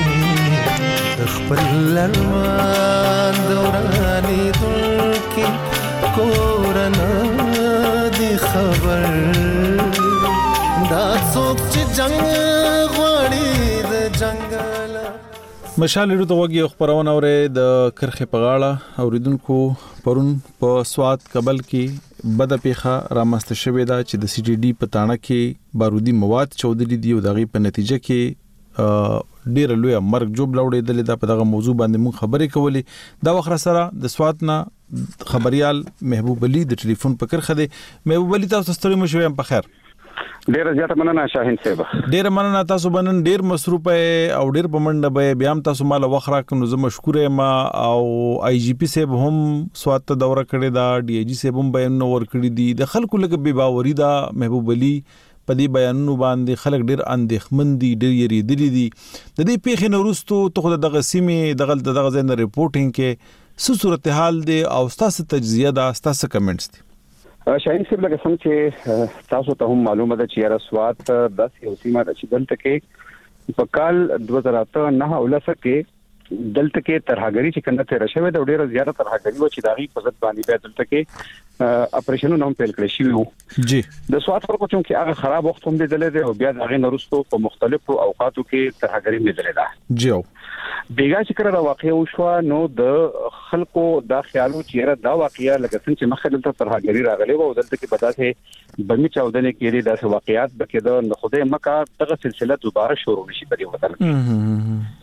M: خپل ارمان دورانی دلکی کورنا دی خبر دا څوک چې جنگ غوړي د جنگل
E: مشال لرو ته وګي خبرونه اوره د کرخه په غاړه اوریدونکو پرون په سواد کابل کې بد پیخه رامست شوې ده چې د سی ډي ډي په تاڼه کې بارودي مواد چودلې دي او دغه په نتیجه کې ډیر لوی مرګ جوړ لوړېدل دا په دغه موضوع باندې مون خبرې کولې دا وخت سره د سواد نه خبريال محبوب علي د ټلیفون په کرخه ده. محبوب علي تاسو ستړي مو شوم په خیر؟
F: ډیر زیاته مننه شاهین صاحب.
E: ډیر مننه تاسو باندې ډیر مصروف او ډیر پمنډه به بیا هم تاسو مال وخره کوم زه مشکور یم او آی جی پی صاحب هم سواد ته دوره کړی دا ډي ای جی صاحب هم بیان ور کړی دي د خلکو لکه بے باوري دا محبوب علي په دې بیانونو باندې خلک ډیر اندېښمن دي ډیر یریدلي دي د دې پیښې نورستو ته دغه سیمه دغه ځای نه ریپورتینګ کې څه صورتحال دی او تاسو تجزیه دا تاسو کمنټس دي.
F: شاهین صاحب لکه څنګه چې تاسو ته هم معلومه ده چې رسوات 10 یو سیمه د دلته کې په کال 2009 اولسه کې دلته کې ترهګری چې کنده ته رشوه د ډیره زیاته ترهګری و چې داغي په ځد باندې به دلته کې اپریشنونه هم پیل کړی شي وو
E: جی
F: د سواد خلکو چې هغه خراب وخت هم دیدل دي او بیا داغي نورستو په مختلفو اوقاتو کې ترهګری دیدل ده
E: جی
F: بیګا چې کړه واقعي وشو نو د خلکو دا خیالو چې دا واقعیا لکه څنګه چې مخه دلته ترهګری راغلی و دلته کې بداسه بمی چاودنه کېږي د واقعیات بکې د خدای مکه دغه سلسله دوباره شروع نشي په دې وطن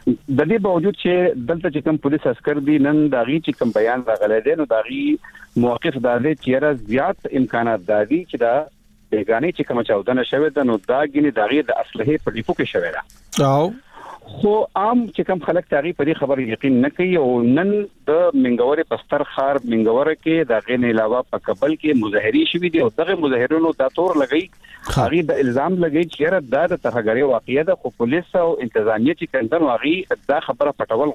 F: د دې باوجود چې دلته چې کوم پولیس عسكر دي نن داغي چې کوم بیان راغلی دی نو داغي موقف دا دی چې زیات امکانات دي چې دا بیگانی چې کوم چاودنه شوه د نو دا غني داغي د اسلحه په ډیپو کې شوه دا
E: او
F: خو عام چې کوم خلک تاغي په دې خبر یقین نه کوي او نن د منګورې پستر خار منګوره کې دا غین علاوه په کابل کې مظاهري شوې دي او دغه مظاهرونو دا تور لګي هغه د الزام لګي چې دا د ترهګری واقعیت خو پولیس او انتظامیه چې کندن واغي دا خبره پټول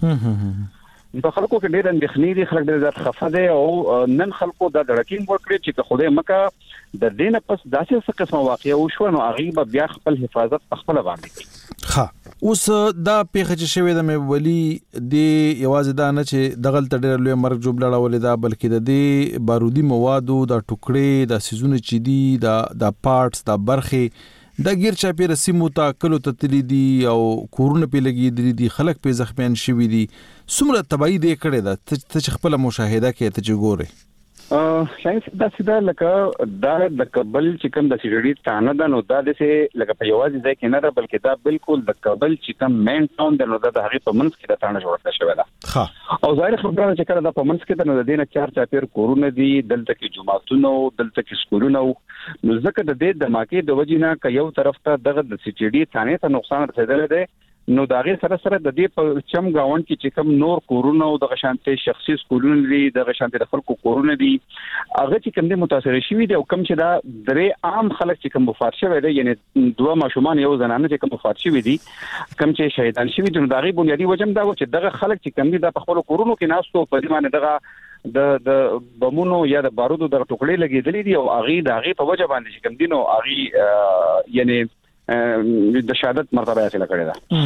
F: غواړي په خلکو کې ډېر اندېښنې دي خلک ډېر خفه دي او نن خلکو دا دړکین ورکړي چې خدای مکه د دینه پس داسې څه قسمه واقعیا وشو نو هغه بیا خپل حفاظت خپل باندې کوي
E: ها اوس دا پیښه چې شوې د مې ولی د یوازې دا نه چې دغل تډر لوی مرګ جوړ لړولې دا بلکې د دې بارودي موادو د ټوکړې د سيزونه چې دي د پارټس د برخې د غیر چا پیر سیمو ته کلو تتلی دي او کورونه په لګي دي خلک په زخمیان شوي دي څومره تبعی دی کړي دا ته خپل مشاهده کې ته جوړه
F: شاید دا سیده لکه دا د کابل چې کوم د سیډي تانه ده نو دا د سه لکه په یوازې ځای کې نه ده بلکې دا بالکل د کابل چې کوم مین ټاون د نو د هغه په منځ کې د تانه جوړه شوی ده او ظاهر خبره چې کله د په منځ کې د نو د دینه چار چاپیر کورونه دي دلته کې جمعهتونه دلته کې سکولونه نو ځکه د دې دماکې د وجینا ک یو طرف ته دغه د سیډي تانه ته نقصان رسیدل دی نو داغه سره د دې په چم گاوند کې چې کوم نور کورونه او د غشانته شخصي سکولونه دي د غشانته د خلکو کورونه دي هغه چې کوم دي متاثر شوي دي او کوم چې دا درې عام خلک چې کوم وفات شوی دي یعنی دوه ماشومان یو زنانه چې کوم وفات شوي دي کوم چې شهیدان شوي دي نو داغه بنیادی وجم دا و چې دغه خلک چې کوم دي د خپل کورونو کې ناستو په دې معنی دغه د بمونو یا د بارودو د ټوکړې لګېدلې دي او اغي دغه په وجه باندې چې کوم دي نو اغي یعنی د شهادت مرتبه حاصل کړی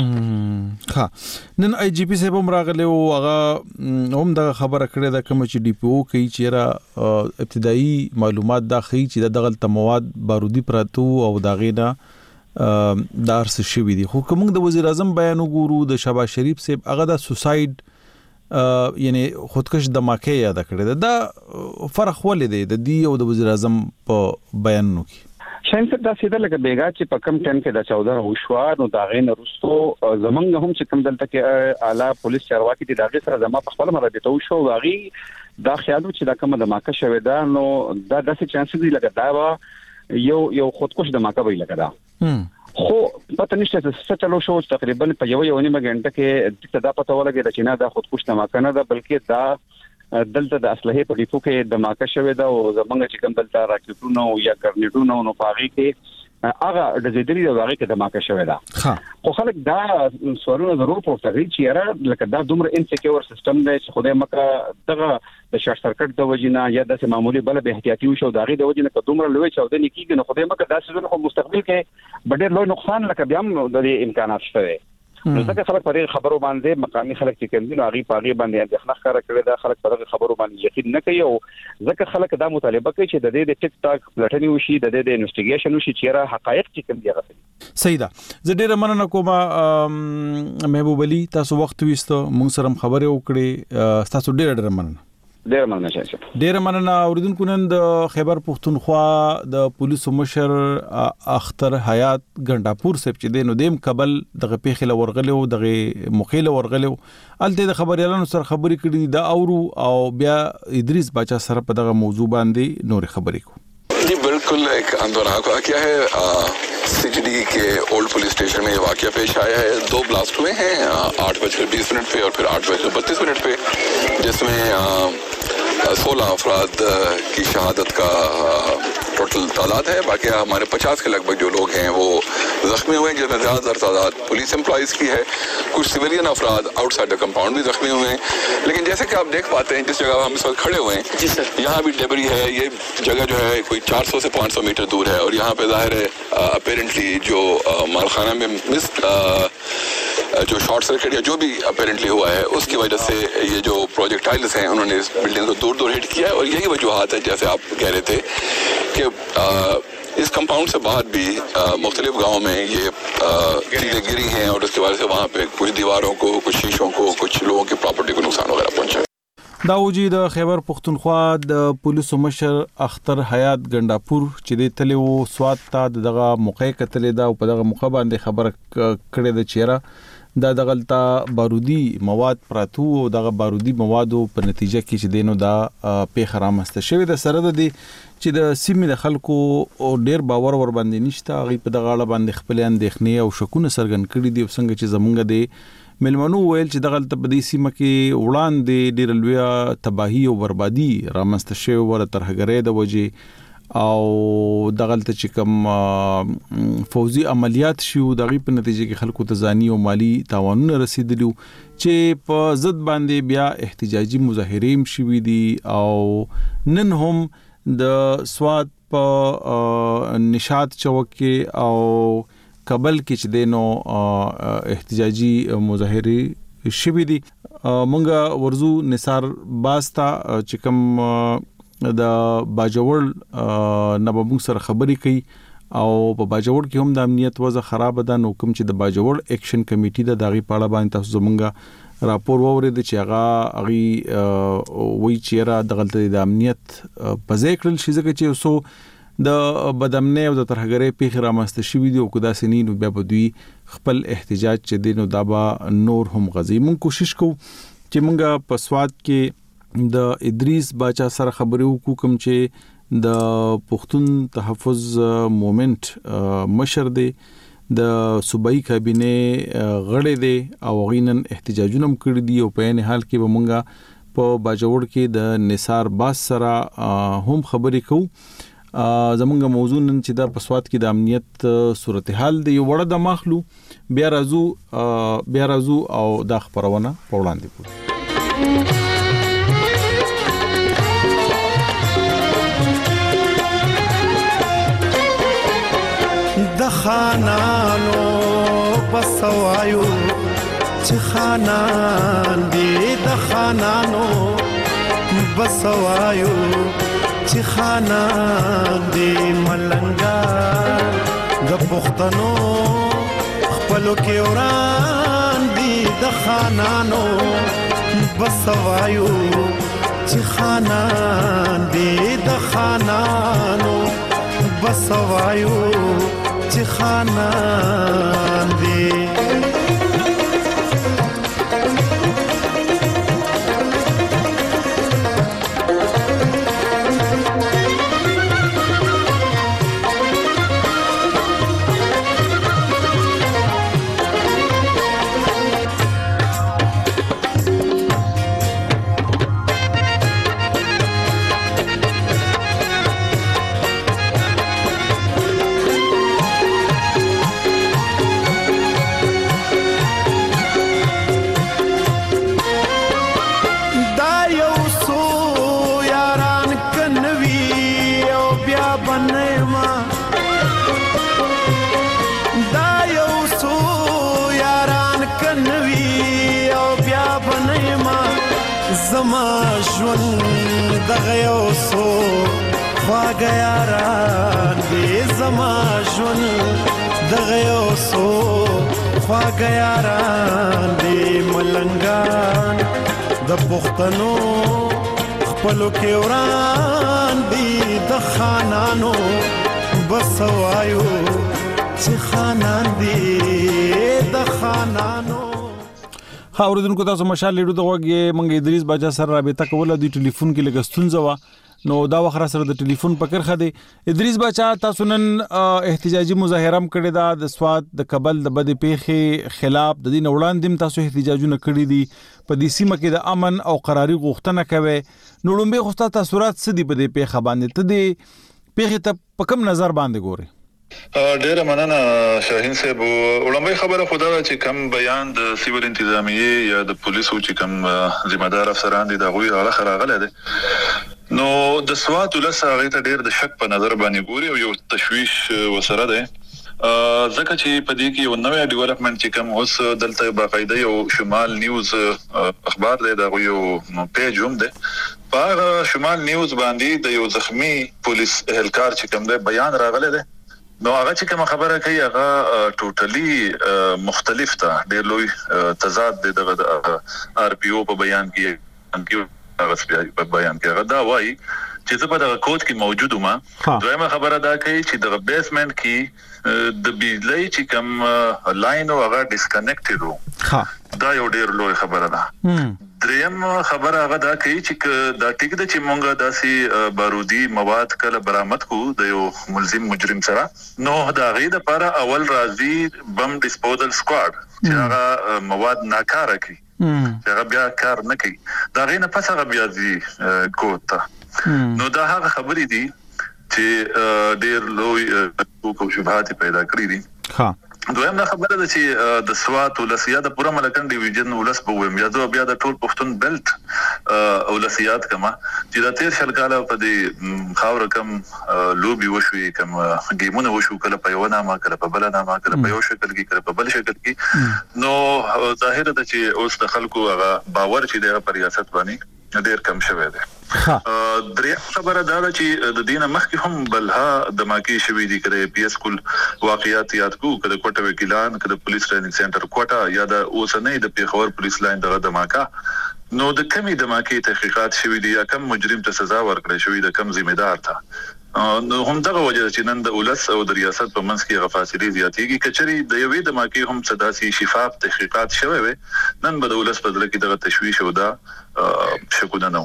F: دا
E: ها نن آی جی پی صاحب هم راغلی او هغه هم د خبره کړې ده کوم چې ډی پی او کوي چې را ابتدایي معلومات دا خي چې دغه مواد بارودي پراتو او داغینا دارس شوی دي خو کوم د وزیر اعظم بیان وګورو د شهباز شریف صاحب هغه د سوساید یعنی خودکش دماکه یاد کړی دا فرق ولې دی د دی او د وزیر اعظم په بیانونو کې
F: شاید دا سیده لکه بیګا چې په کم ټایم کې د 14 وشو نو دا غین رستو زمونږ هم چې کم دلته کې اعلی پولیس چارواکي دي دغه سره زما په خپل مرابطه وشو واغي دا خیالو چې دا کوم د ماکه شوی دا نو دا داسې چانس دی لکه دا یو خودکش د ماکه وی لکه دا خو پته نشته چې چلو شو تقریبا په یو نیمه غنټه کې دا پته ولګی چې نه دا خودکش د ماکه نه ده بلکې دا دلته د اسلحه په ډیپو کې د ماکه شوی دا او زمونږ چې کوم دلته راکټونو یا ګرنیډونو نو پاغي کې هغه د زیدري د واقع کې د ماکه شوی دا خو خلک دا سوالونه ضرور پوښتنه چې یاره لکه دا دومره انسیکیور سیستم دی چې خدای مکه دغه د شارټ سرکټ د وجینا یا د معمولی بل به احتیاطي وشو دغه د وجینا که دومره لوی چاودنې کیږي نو خدای مکه دا څه خو مستقبل کې ډېر لوی نقصان لکه بیا هم د امکانات شته نو ځکه خلک په خبرو باندې مقامي خلک چې کوم دي نو هغه پاغي باندې اندېښنه ښکاره کړي دا خلک په خبرو باندې یقین نه کوي او ځکه خلک دا مطالبه کوي چې د دې د ټیک ټاک پلټنې وشي د دې د انویسټیګیشن وشي چې را حقایق چې کوم دي غوښتي
E: صحیح ده زه ډیره مننه کوم محبوب علي تاسو وخت وستو مونږ سره خبرې وکړې تاسو ډیره مننه
F: ډیر
E: مننه اوریدونکو نن د خیبر پختونخوا د پولیسو مشر اختر حیات ګنداپور صاحب چې دینو دیم قبل دغه پیخله ورغلو دغه مخیله ورغلو الته د خبريالانو سره خبرې کړې دا اورو او بیا ادریس باچا سره په دغه موضوع باندې نور خبرې کو
N: जी बिल्कुल एक आंदोलन वाकया है सीटीडी के ओल्ड पुलिस स्टेशन में ये वाकया पेश आया है 2 ब्लास्ट हुए हैं 8:20 पे और फिर 8:32 पे जिसमें 16 अफराद की शहादत का टोटल तादाद है बाकी हमारे 50 के लगभग जो लोग हैं वो जख्मी हुए हैं जिसमें ज़्यादातर तादाद पुलिस एम्प्लॉइज़ की है कुछ सिविलियन अफराद आउटसाइड द कंपाउंड भी जख्मी हुए हैं लेकिन जैसे कि आप देख पाते हैं जिस जगह हम इस वक्त खड़े हुए हैं जी सर यहाँ भी डेबरी है ये जगह जो है कोई 400 से 500 मीटर दूर है और यहाँ पे जाहिर है अपेरेंटली जो मालखाना में जो शॉर्ट सर्किट या जो भी अपेरेंटली हुआ है उसकी वजह से ये जो प्रोजेक्टाइल्स हैं उन्होंने इस बिल्डिंग को दूर दूर हिट किया है और यही वजूहात है जैसे आप कह रहे थे कि इस कंपाउंड से बाहर भी मुख्तलिफ गाँव में ये चीज़ें गिरी हैं और उसकी वजह से वहाँ पे कुछ दीवारों को कुछ शीशों को कुछ लोगों की प्रॉपर्टी को नुकसान वगैरह पहुँचा
E: دا وجی د خیبر پختونخوا د پولیسو مشر اختر حیات ګنداپور چې د تلو سواد ته دغه موقع کتلې دا په دغه موقع باندې خبر کړې د چیرې دا دغلطه بارودي مواد پراتو او دغه بارودي موادو په نتیجه کې چې دینو دا پیښه رامسته شوې د سره د چې د سیمې د خلکو ډیر باور ور باندې نشته غي په دغه اړه باندې خپل اندېښنې او شکونه څرګند کړي دي څنګه چې زمونږ د ملمنو ویل چې دغلطه په دې سیمه کې وړاندې ډیر لوی تباہي او بربادي رامسته شوې ور ترهګرې د وجې او دغلطه چې کوم فوزي عملیات شو دغه په نتیجه کې خلکو ته ځاني او مالی تاوانونه رسیدلو چې په ضد باندې بیا احتجاجي مظاهرې شوي دي او نن هم د سواد په نشاط چوک کې او کابل کې چې دینو احتجاجي مظاهرې شوي دي مونږ ورزو نثار باستا چې کوم د باجوړ نبابونګ سره خبرې کوي او په باجوړ کې هم د امنیت وضع خراب ده نو کوم چې د باجوړ اکشن کمیټي د داغي پاړه باندې تاسو زمونږ راپور وورید چې هغه اغي وی چیرې د غلطۍ د امنیت په ذکر شي ځکه چې سو د بدامنۍ او د ترهګرۍ پیښه رامسته شوې دي او کدا سنین بیا بدوی خپل احتجاج چې دینو دابا نور هم غزي مون کوشش کوو چې مونږه په سواد کې د ادریس باچا سره خبرې وکړو کوم چې د پښتون تحفظ موومېنټ مشر دی د صوبایي کابینه غړی دی او غینن احتجاجونه کړی دي او په نه حال کې به مونږه په باجوړ کې د نثار باس سره هم خبرې کوو زمونږ موضوع نن چې دا په سواد کې د امنیت صورتحال دی وړه د مخلو بیا راځو او دا خبرونه په وړاندې کوو
M: د خانانو بسوایو چې خانان دی د خانانو بسوایو چې خانان دی ملنګا د پښتنو خپلو کې وران دی د خانانو بسوایو چې خانان دی د خانانو بسوایو چې خانان دی زما ژوند دغه یو سو خواږه یاران دې زما ژوند دغه یو سو خواږه یاران دې ملنګان د پښتنو خپلو کې وران دي د خانانو بسوایو چې خانان دي د خانانو
E: اوریدونکو تاسو مشال لیدو دغه منګ ادریس باچا سره رابطه کوله د ټلیفون کې لګستونځ وا نو دا وخت سره د ټلیفون پکړ خدي ادریس باچا تاسو نن احتجاجي مظاهره کړی دا د سواد د کابل د بد پیښې خلاف د دین وړاندې تاسو احتجاجونه کړی دي په دې سیمه کې د امن او قراري غوښتنه کوي نو لومبه خوستا تاثیرات څه دي په دې پیښه باندې ته دې پیښه ته په کوم نظر باندې ګوري
O: ډیر مننه شاهین صاحب وړاندې خبره خدا چې کم بیان د سیول انتظامیه یا د پولیسو چې کم ذمہ دار افسران دي دا غوي غلخ راغله ده نو د سواد ولسه غي ته ډیر د شک په نظر باندې ګوري او یو تشويش وسره ده ځکه چې په دې کې یو نوې ډیولپمنٹ چې کوم اوس دلته باقاعده یو شمال نیوز اخبار دی دا یو پیج هم ده په شمال نیوز باندې د یو زخمی پولیس اهلکار چې کوم دی بیان راغله ده نو هغه چې کوم خبره کوي هغه ټوټلی مختلف ده ډېر لوی تضاد دی د آر پی او په بیان کې هغه په بیان کې هغه دا وایي چې زه په دغه کوچ کې موجود وم. دویمه خبره دا کوي چې دغه بیسمنت کې د بجلی چې کوم لاین او هغه ډیسکنیکټډ وو. دا یو ډیر لوی خبره ده. دریم خبره هغه دا کوي چې دا ټیک ده چې مونږ داسې بارودي مواد کله برآمد کو د یو ملزم مجرم سره، نو دا غي د لپاره اول راځي بم ډیسپوزل سکواډ چې هغه مواد ناکاره کوي، چې هغه بیا کار نه کوي. دا غي نه پس هغه بیا دي کوته. نو دا هغه خبرې دي چې ډیر لوی کو شبهات پیدا کړې دي. دویم دا خبره ده چې د سوات ولسیات د پوره ملکن ډیویژن ولس په ویم یا بیا د ټول پښتون بیلت ولسیات کما چې د تیر شل کاله په دې خاور کم لوبي وشوي کم گیمونه وشو، کله په یو نامه کله په بل نامه کله په یو شکل کې کله په بل شکل کې. نو ظاهر ده چې اوس د خلکو هغه باور چې د ریاست باندې ډیر کم شوی دی. درې خبره دا ده چې د دینه مخکې هم بلها دماکي شوی دي کړي پی اس کول واقعیت یاد کو کله کوټه وکیلان کله پولیس ټریننګ سنټر کوټه یا د اوسنۍ د پیښور پولیس لاین دغه دماکا. نو د کمی دماکي تحقیقات شوی دي یا کم مجرم ته سزا ورکړي شوی د کم ذمہ دار ته. نو هم دغه وجه چې نن د ولس او د ریاست په منځ کې غفاصلي زیاتېږي. کچري د یوې دماکي هم صداسي شفاف تحقیقات شوی وي، نن به د ولس په ځل کې دغه تشویش او دا شکونه نو.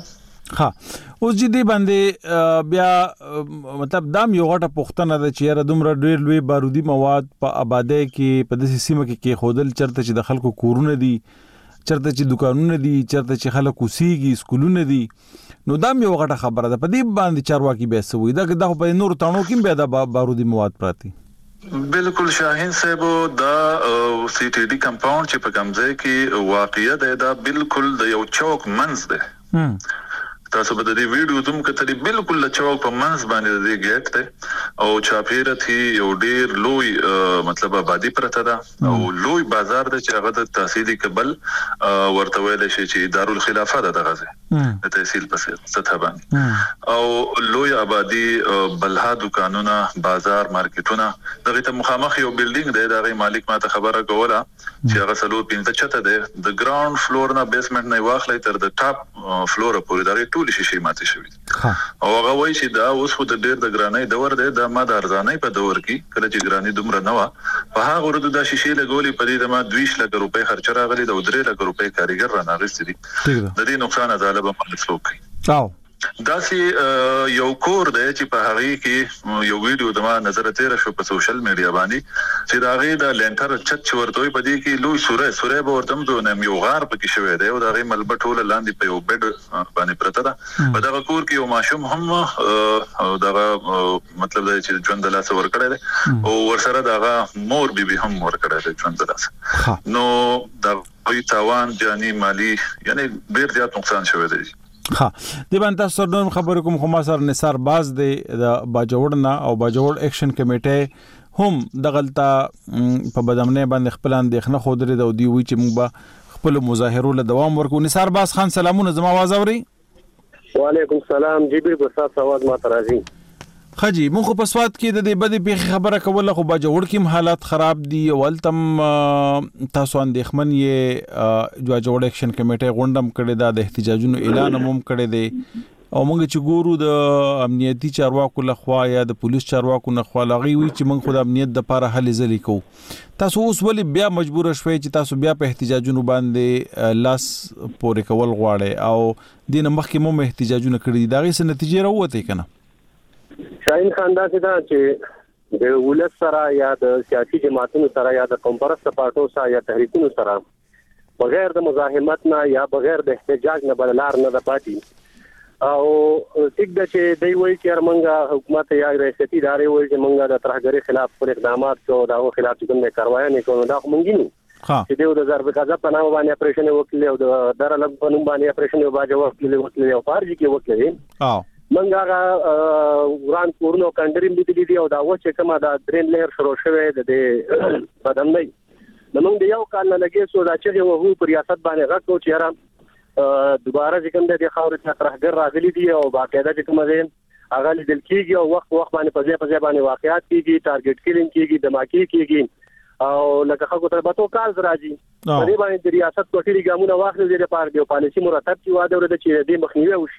E: اوس جدي باندې بیا مطلب دام یو غټه پښتنه ده چې را دومره ډېر لوی بارودي مواد په آباده کې په داسې سیمه کې خودل چرته چې د خلکو کورونه دي، چرته چې دکانونه دي، چرته چې خلک اوسېږي، سکولونه دي. نو دام یو غټه خبره ده. په دې باندې چارواکي به سوي دا په نور تانو کې به د بارودي مواد پراتی.
O: بالکل شاهین صاحب، دا سی ټي ډي کمپاوند چې په کمزې کې واقعیا ده دا بالکل د یو چوک منځ ده. تاسو به د دې ویډیو زوم کتلی بالکل له چوک په منځ باندې د گیټ ته او چاپیره تھی یو ډیر لوی مطلب آبادی پرته ده او لوی بازار ده چې هغه د تحصیلي قبل ورته ویل شي چې دارالخلافه ده دغه د تحصیل په سطح باندې او لوی آبادی بلها دکانونه بازار مارکیټونه دغه ته مخامخ یو بلډینګ ده. دغه مالک ماته خبره کوله چې هغه سلو 15 چته ده د ګراوند فلور نه بیسمنت نه واخلې تر د ټاپ فلور پورې دغه ټول شي ماته شوی او هغه وایي چې دا اوس خو د ډیر د ګرانۍ دور دی، دا ما د ارزانۍ په دور کې کله چې ګرانۍ دومره نه و په هغه ورته د شیشې لګولې په دې د ما 2 لک روپۍ خرچ راغلي د 3 لک روپۍ کاریګر را ناغستې دي. د دې نقصان ځاله به مالک کوي. دا سي یو کور دی چې په هغه کې یو ویډیو د ما نظر تیر شو په سوشل میډیا باندې چې دا غي د لینټر چت چورتوي په دې کې لوی سوره به ورتم دونه یو غار پکې شوی دی او دا غي ملبټول لاندې په یو بیډ باندې پرته ده. په دغه کور کې یو ماشوم هم دغه مطلب دا چې ژوند لاس ور کړی دی او ورسره دغه مور بیبي هم ور کړی دی ژوند لاس. نو دا وی تاوان جاني مالی یعنی ډیر زیات نقصان شوی دی.
E: د باندې تاسو نور خبرې کوم خو ما سره نثار باز دی د باجوړ او باجوړ اکشن کمیټه هم دغلطه په بدامنه باندې خپل اندېښنه خو درې د دی وی چې موږ به خپل مظاهرو له دوام ورکو. نثار باز خان سلامونه، زما आवाज اوري؟
P: وعلیکم السلام جی بالکل صاحب आवाज ما ترازی.
E: خجی مونږ په سواد کې د دې بدی پیخي خبره کوله خو باجوړ کې حالات خراب دي او ولتم تاسو اندېخمن یې باجوړ اکشن کمیټه غونډم کړي دا د احتجاجونو اعلان هم کړي دي او مونږ چې ګورو د امنیتي چارواکو لخوا یا د پولیس چارواکو لخوا لغوي وي چې مونږ خو د امنیت د لپاره هلې ځلې کوو. تاسو اوس ولې بیا مجبور شوئ چې تاسو بیا په احتجاجونو باندې لاس پورې کول غواړئ او دین مخکې مو احتجاجونه کړي دا غي څه نتیجه راوته کنه؟
P: شاهین خان دا چې د ولس سره یا د سیاسي جماعتونو سره یا د قومپرست پارټو سره یا تحریکونو سره بغیر د مزاحمت نه یا بغیر د احتجاج نه بللار نه د پاتې او ټیک د چې دی وایي چې ارمنګا حکومت یا ریاستي ادارې وایي چې مونږه د ترهګرۍ خلاف پر اقدامات کوو دا خلاف کوم کاروایی نه کوو دا مونږ نه چې دیو د ضرب غضب په نامه باندې اپریشن وکړي او د درلب په نوم باندې اپریشن وکړي او فارجي کې وکړي منګه وران کورونو کندریم دي او دا و چې کومه دا درین لهر شروع شوه د بدن نه نو د یو کال نه لګي سو دا چې وو په ریاست باندې غږ چې یاره دوباره ځکه د خاورې ته ترهګر راغلي دي او باقاعده چې کومه ده هغه لیدل کیږي او وخت باندې په ځای باندې واقعیت کیږي ټارګټ کیلینګ کیږي دماکي کیږي او لکه خلکو ته به تو کال راځي په دې باندې د ریاست کوټري ګامونه واخلي د پاره دی پالیسي مرتب کی واده ورته چې د مخنیوي وشي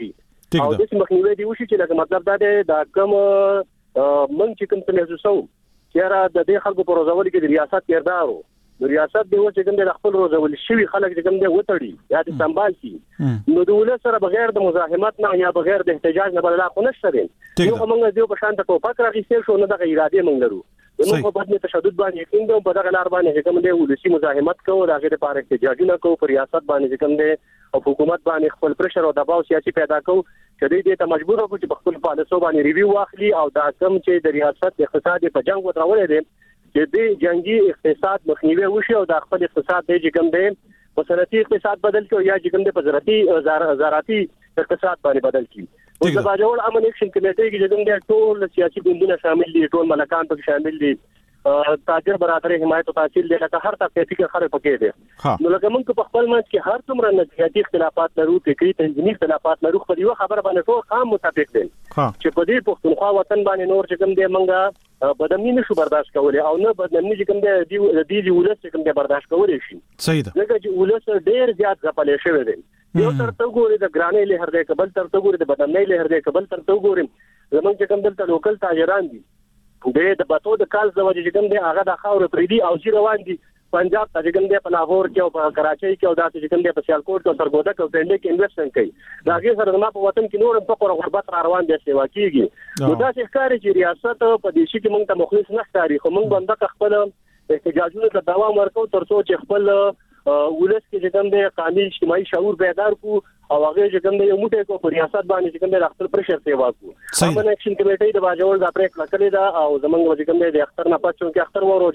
P: او د مخنیوي دی وشي چې لکه مطلب دا دی دا کوم من چې کوم څه محسوسو چې را د دې خلکو په روزول کې د ریاست کردارو د ریاست دی چې کوم د خپل روزول شوی خلک چې کوم دی وټړي یا د سنبال شي نو د ولس سره بغیر د مزاحمت نه یا بغیر د احتجاج نه بل لا خو نشته دي نو موږ دیو په شان ته ټوپک راغیستل شو نه د اراده موږ لرو نو په باندې تشدد باندې یقین دی په دغه لار باندې کوم دی ولسی مزاحمت کوو د هغه لپاره احتجاجونه کوو پر ریاست باندې کوم دی او حکومت باندې خپل پرشر او دباو سیاسي پیدا کوو چې دې ته مجبور وو چې خپل پالیسو باندې ریویو واخلي او دا کوم چې د ریاست اقتصادي په جنگ وترولې دي چې د جنگي اقتصاد مخنیوي وشي او د خپل اقتصاد د کوم دی په صنعتي اقتصاد بدل کړي یا کوم دی په زراعتي اقتصاد باندې بدل کړي او د باجوړ امن اکشن کمیټې کې کوم دی ټول سیاسي ګوندونه شامل دي ټول ملکان پکې شامل دي تاجر برادر حمایت او تحصیل دي لکه هر طبقه کې خلک پکې دي نو لکه موږ په خپل منځ کې هر څومره نظریاتي اختلافات لرو فکری تنظیمي اختلافات لرو خو یو خبره باندې ټول خام متفق دي چې په دې پښتونخوا وطن باندې نور چې کوم دی موږ بدامنی نشو برداشت کولای او نه بدامنی چې کوم دی د ولس چې کوم دی برداشت کولای شي
E: صحیح ده
P: لکه چې ولس ډیر زیات غپلې شوی دی یو تر ته ګوري د ګرانې لهر دی قبل تر ته ګوري د بدامنی لهر دی قبل تر ته ګوري زمونږ چې کوم دلته لوکل تاجران دي د باتو د کال د وجې کوم دی هغه د خاور پریدي او چې روان دي پنجاب ته کوم دی په لاهور کې او په کراچۍ کې او داسې کوم دی په سیالکوټ کې او سرګودا کې او پنډي کې انویسټمنت کوي دا هغه سره په وطن کې نور په غربت روان دي سیوا کیږي نو دا چې ښکاري چې ریاست په دې شي کې موږ ته مخلص نه ښکاري خو موږ باندې خپل احتجاجونه ته دوام ورکو ترڅو چې خپل ولس کې کوم دی قانوني اجتماعي شعور بیدار کو او هغه چې کوم دی یو موټی کو په ریاست باندې چې کوم دی خپل پرشر سیوا کو امن اکشن کمیټې د باجوړ د پریکړه کړې ده او زمونږ چې کوم دی د اختر نه پاتې چې اختر ورو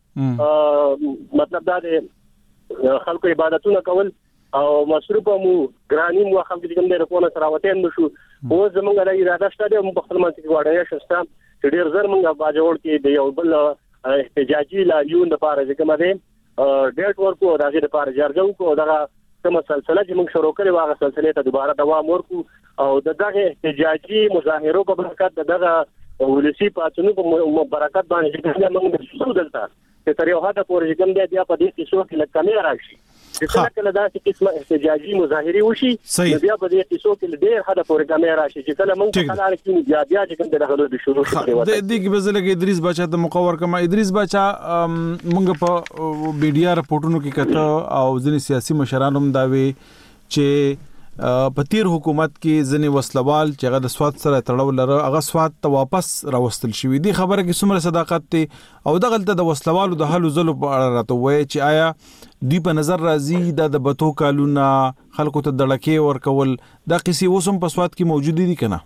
P: جواب مطلب دا دی خلکو عبادتونه کول او مصروف مو ګرانی مو خلک چې کوم دی رکونه سره وته نشو او زمونږ د اراده شته د خپل منځ کې وړاندې شسته چې ډیر زر مونږ باجوړ کې د یو بل احتجاجي لاریون لپاره چې کوم دی ډیټ ورکو او دغه لپاره جرګو کو دغه کومه سلسله چې موږ شروع کړې واغه سلسله ته دوباره دوام ورکو او دغه احتجاجي مظاهرو په برکت دغه ولسی پاتونو په برکت باندې موږ محسوس دلته چې تر یو حد پورې کوم دی بیا په دې کیسو کې لکه کمی راشي چې کله دا چې قسمه احتجاجي مظاهري وشي بیا په دې کیسو کې ډېر حد پورې کمی راشي چې کله موږ په حال کې بیا چې کوم دغه د شروع شي
E: د دې کې بزلګ ادریس بچا ته مقور کما ادریس بچا موږ په میډیا رپورټونو کې کته او ځینې سیاسي مشران هم دا وی چې په تیر حکومت کې ځنې وسلوال چې هغه د سواد سره تړاو لري هغه سواد ته واپس راوستل شوی دی خبره کې څومره صداقت ته او دغه د وسلوالو د حل زلو په اړه راته وایي چې آیا دی په نظر راځي د بتو کالونه خلکو ته دړکې ورکول دا قصې اوسم په سواد کې موجود دي کنه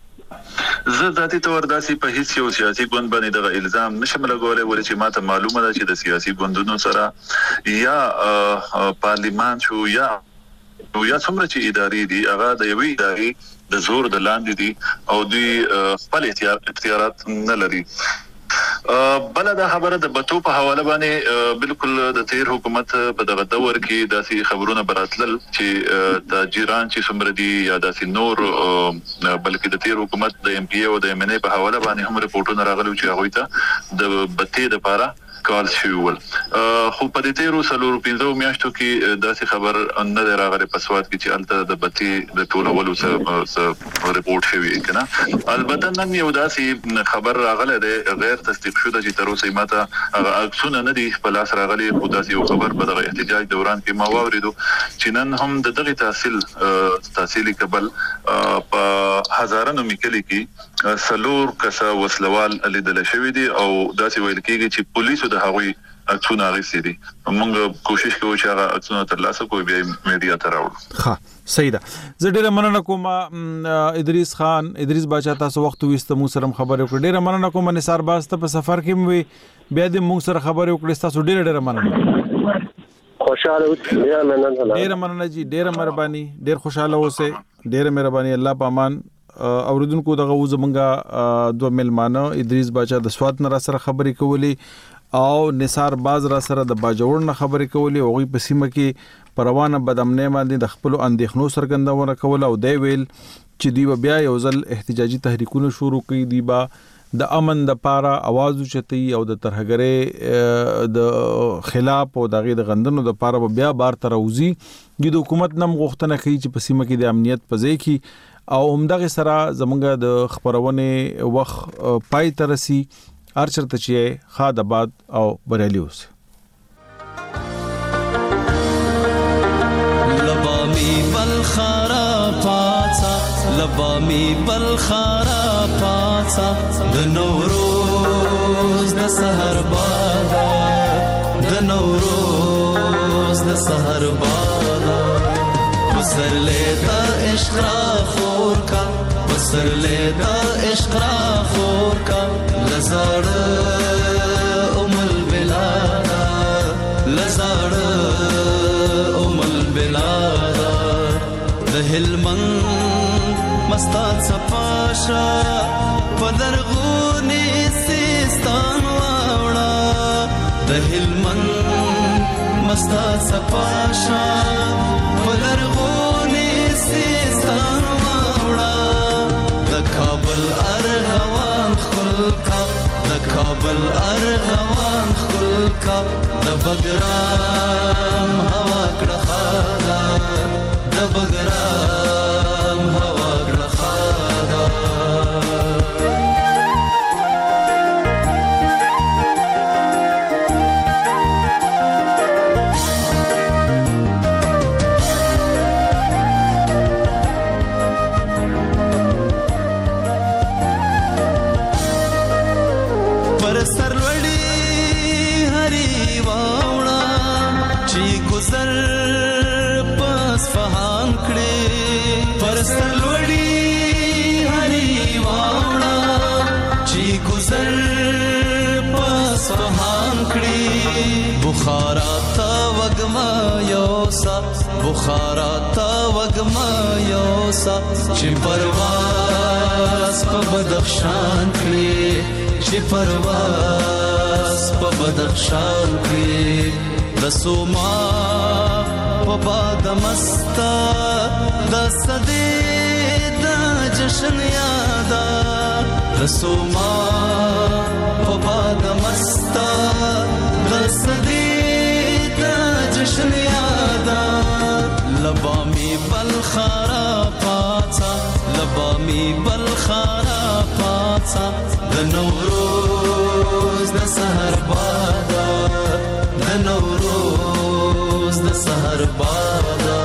O: زه ذاتي تور داسي په هیڅ یو سیاسي ګوند باندې دغه الزام نشم لګولای ولې چې ماته معلومه ده چې د سیاسي ګوندونو سره یا پارلیمان شو یا څومره چې اداري دي هغه د یوې ادارې د زور د لاندې دي او دوی خپل اختیارات نه لري بل دا خبره د بتو په حواله باندې بالکل د تیر حکومت په دغه دور کې داسې خبرونه براتل چې د جیران چې څومره دي یا داسې نور بلکې د تیر حکومت د ام پی او د ام ان ای په حواله باندې هم رپورټونه راغلي چې هغه ته د بتې لپاره کال شول خو په دې تیرو سلور 15 میاشتو کې داسې خبر نه راغلی په سواد کې چې الته د بتې د ټولولو سره رپورټ شوی کنه البته نن یو داسې خبر راغلی دی غیر تصدیق شوه چې تر اوسه ماته هغه عکسونه نه دي په لاس راغلي خو داسې یو خبر په دغه احتجاج دوران کې ما واوریدو چې نن هم د دغه تحصیلي قبل په هزارانو میکلي کې سلور کسه وسلوال لیدل شوی دي او داسې ویل کېږي چې پولیسو د هغوی اکسونه غوښتي دي موږ کوشش کوو چې هغه اکسونه ترلاسه کړو بیا میډیا ته راوړو
E: ها صحیح ده زه ډیره مننه کوم ادریس بچا تاسو وخت وسته مو سره خبرې وکړې ډیره مننه کوم نثار باز ته په سفر کې وي بیا د مو سره خبرې وکړې تاسو ډیره مننه
P: خوشاله اوسئ
E: ډیره مننه جی ډیره مهرباني ډیر خوشاله اوسئ ډیره مهرباني الله پامان اوریدونکو دغه وزمنګا دوه ملمانه ادریس بچا د سواد نه سره خبرې کولې او نثار باز را سره د باجوړ نه خبرې کولې او غي په سیمه کې پروانه بدامنه باندې د خپل اندېښنو سرګندونه کول او دی ویل چې دی بیا یو ځل احتجاجي تحریکونه شروع کړي دی با د امن د پاره आवाज اوچتي او د ترهګرې د خلاف او دغه د غندنو د پاره بیا بار تروزی د حکومت نم غوښتنه کوي چې په سیمه کې د امنیت په ځای کې او همدغه سره زمونږ د خبرونه وخت پای ترسي هر چرته چې خاد آباد او بریالي اوسه.
M: لبامي بالخرا پاڅا لبامي بالخرا پاڅا د نوروز د سحر بادا د نوروز د سحر بادا بسر لیدا عشق را خور کا بسر لیدا عشق را خور کا لزړ ام البلادا لزړ ام البلادا د هلمند مستات صفاشا پدرغونی سیستان واوړه د هلمند مستات صفاشا پدرغونی سیستان واوړه د کابل ارغوان خلکا د کابل ارغوان خلکا د بګرام هوا کړه خاله د بګرام هوا کړه خاله بخارا تا وگما یوسا بخارا تا وگما یوسا چی پرواز پا بدخشان کلی چی پرواز پا بدخشان کلی دسوما پا باد مستا دسدی دا جشن یادا دسوما پا باد مستا دسدی جشن یادا لبامی بالخرا پاڅا لبامی بالخرا پاڅا د نوروز د سحر بادا د نوروز د سحر بادا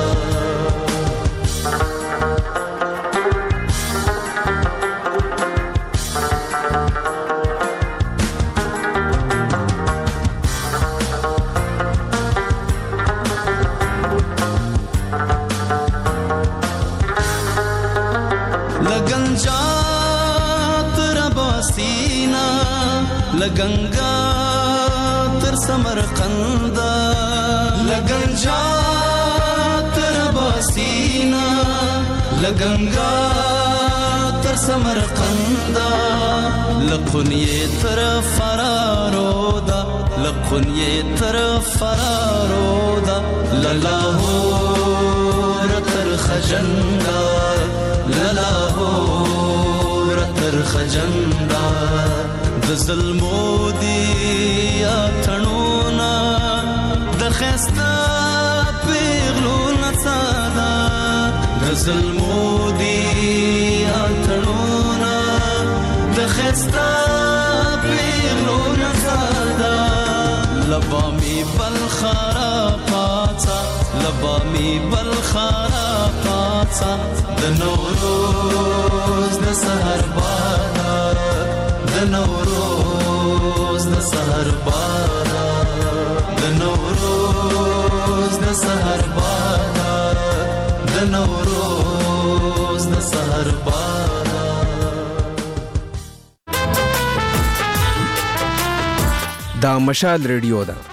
M: لگنگا تر سمرقند لگنجا تر باسینا لگنگا تر سمرقند لقنیه تر فرارودا لقنیه تر فرارودا للاهور تر خجندا للاهور تر خجندا د ظلمو دی یا تڼونا د خستا پیغلو نڅادا د ظلمو دی یا تڼونا د خستا پیغلو نڅادا لبامی بالخرا پاڅا لبامی بالخرا پاڅا د نوروز د سحر بادا د نوروز د سحر بادا د نوروز د سحر بادا د نوروز د سحر بادا
Q: دا مشال ریډیو ده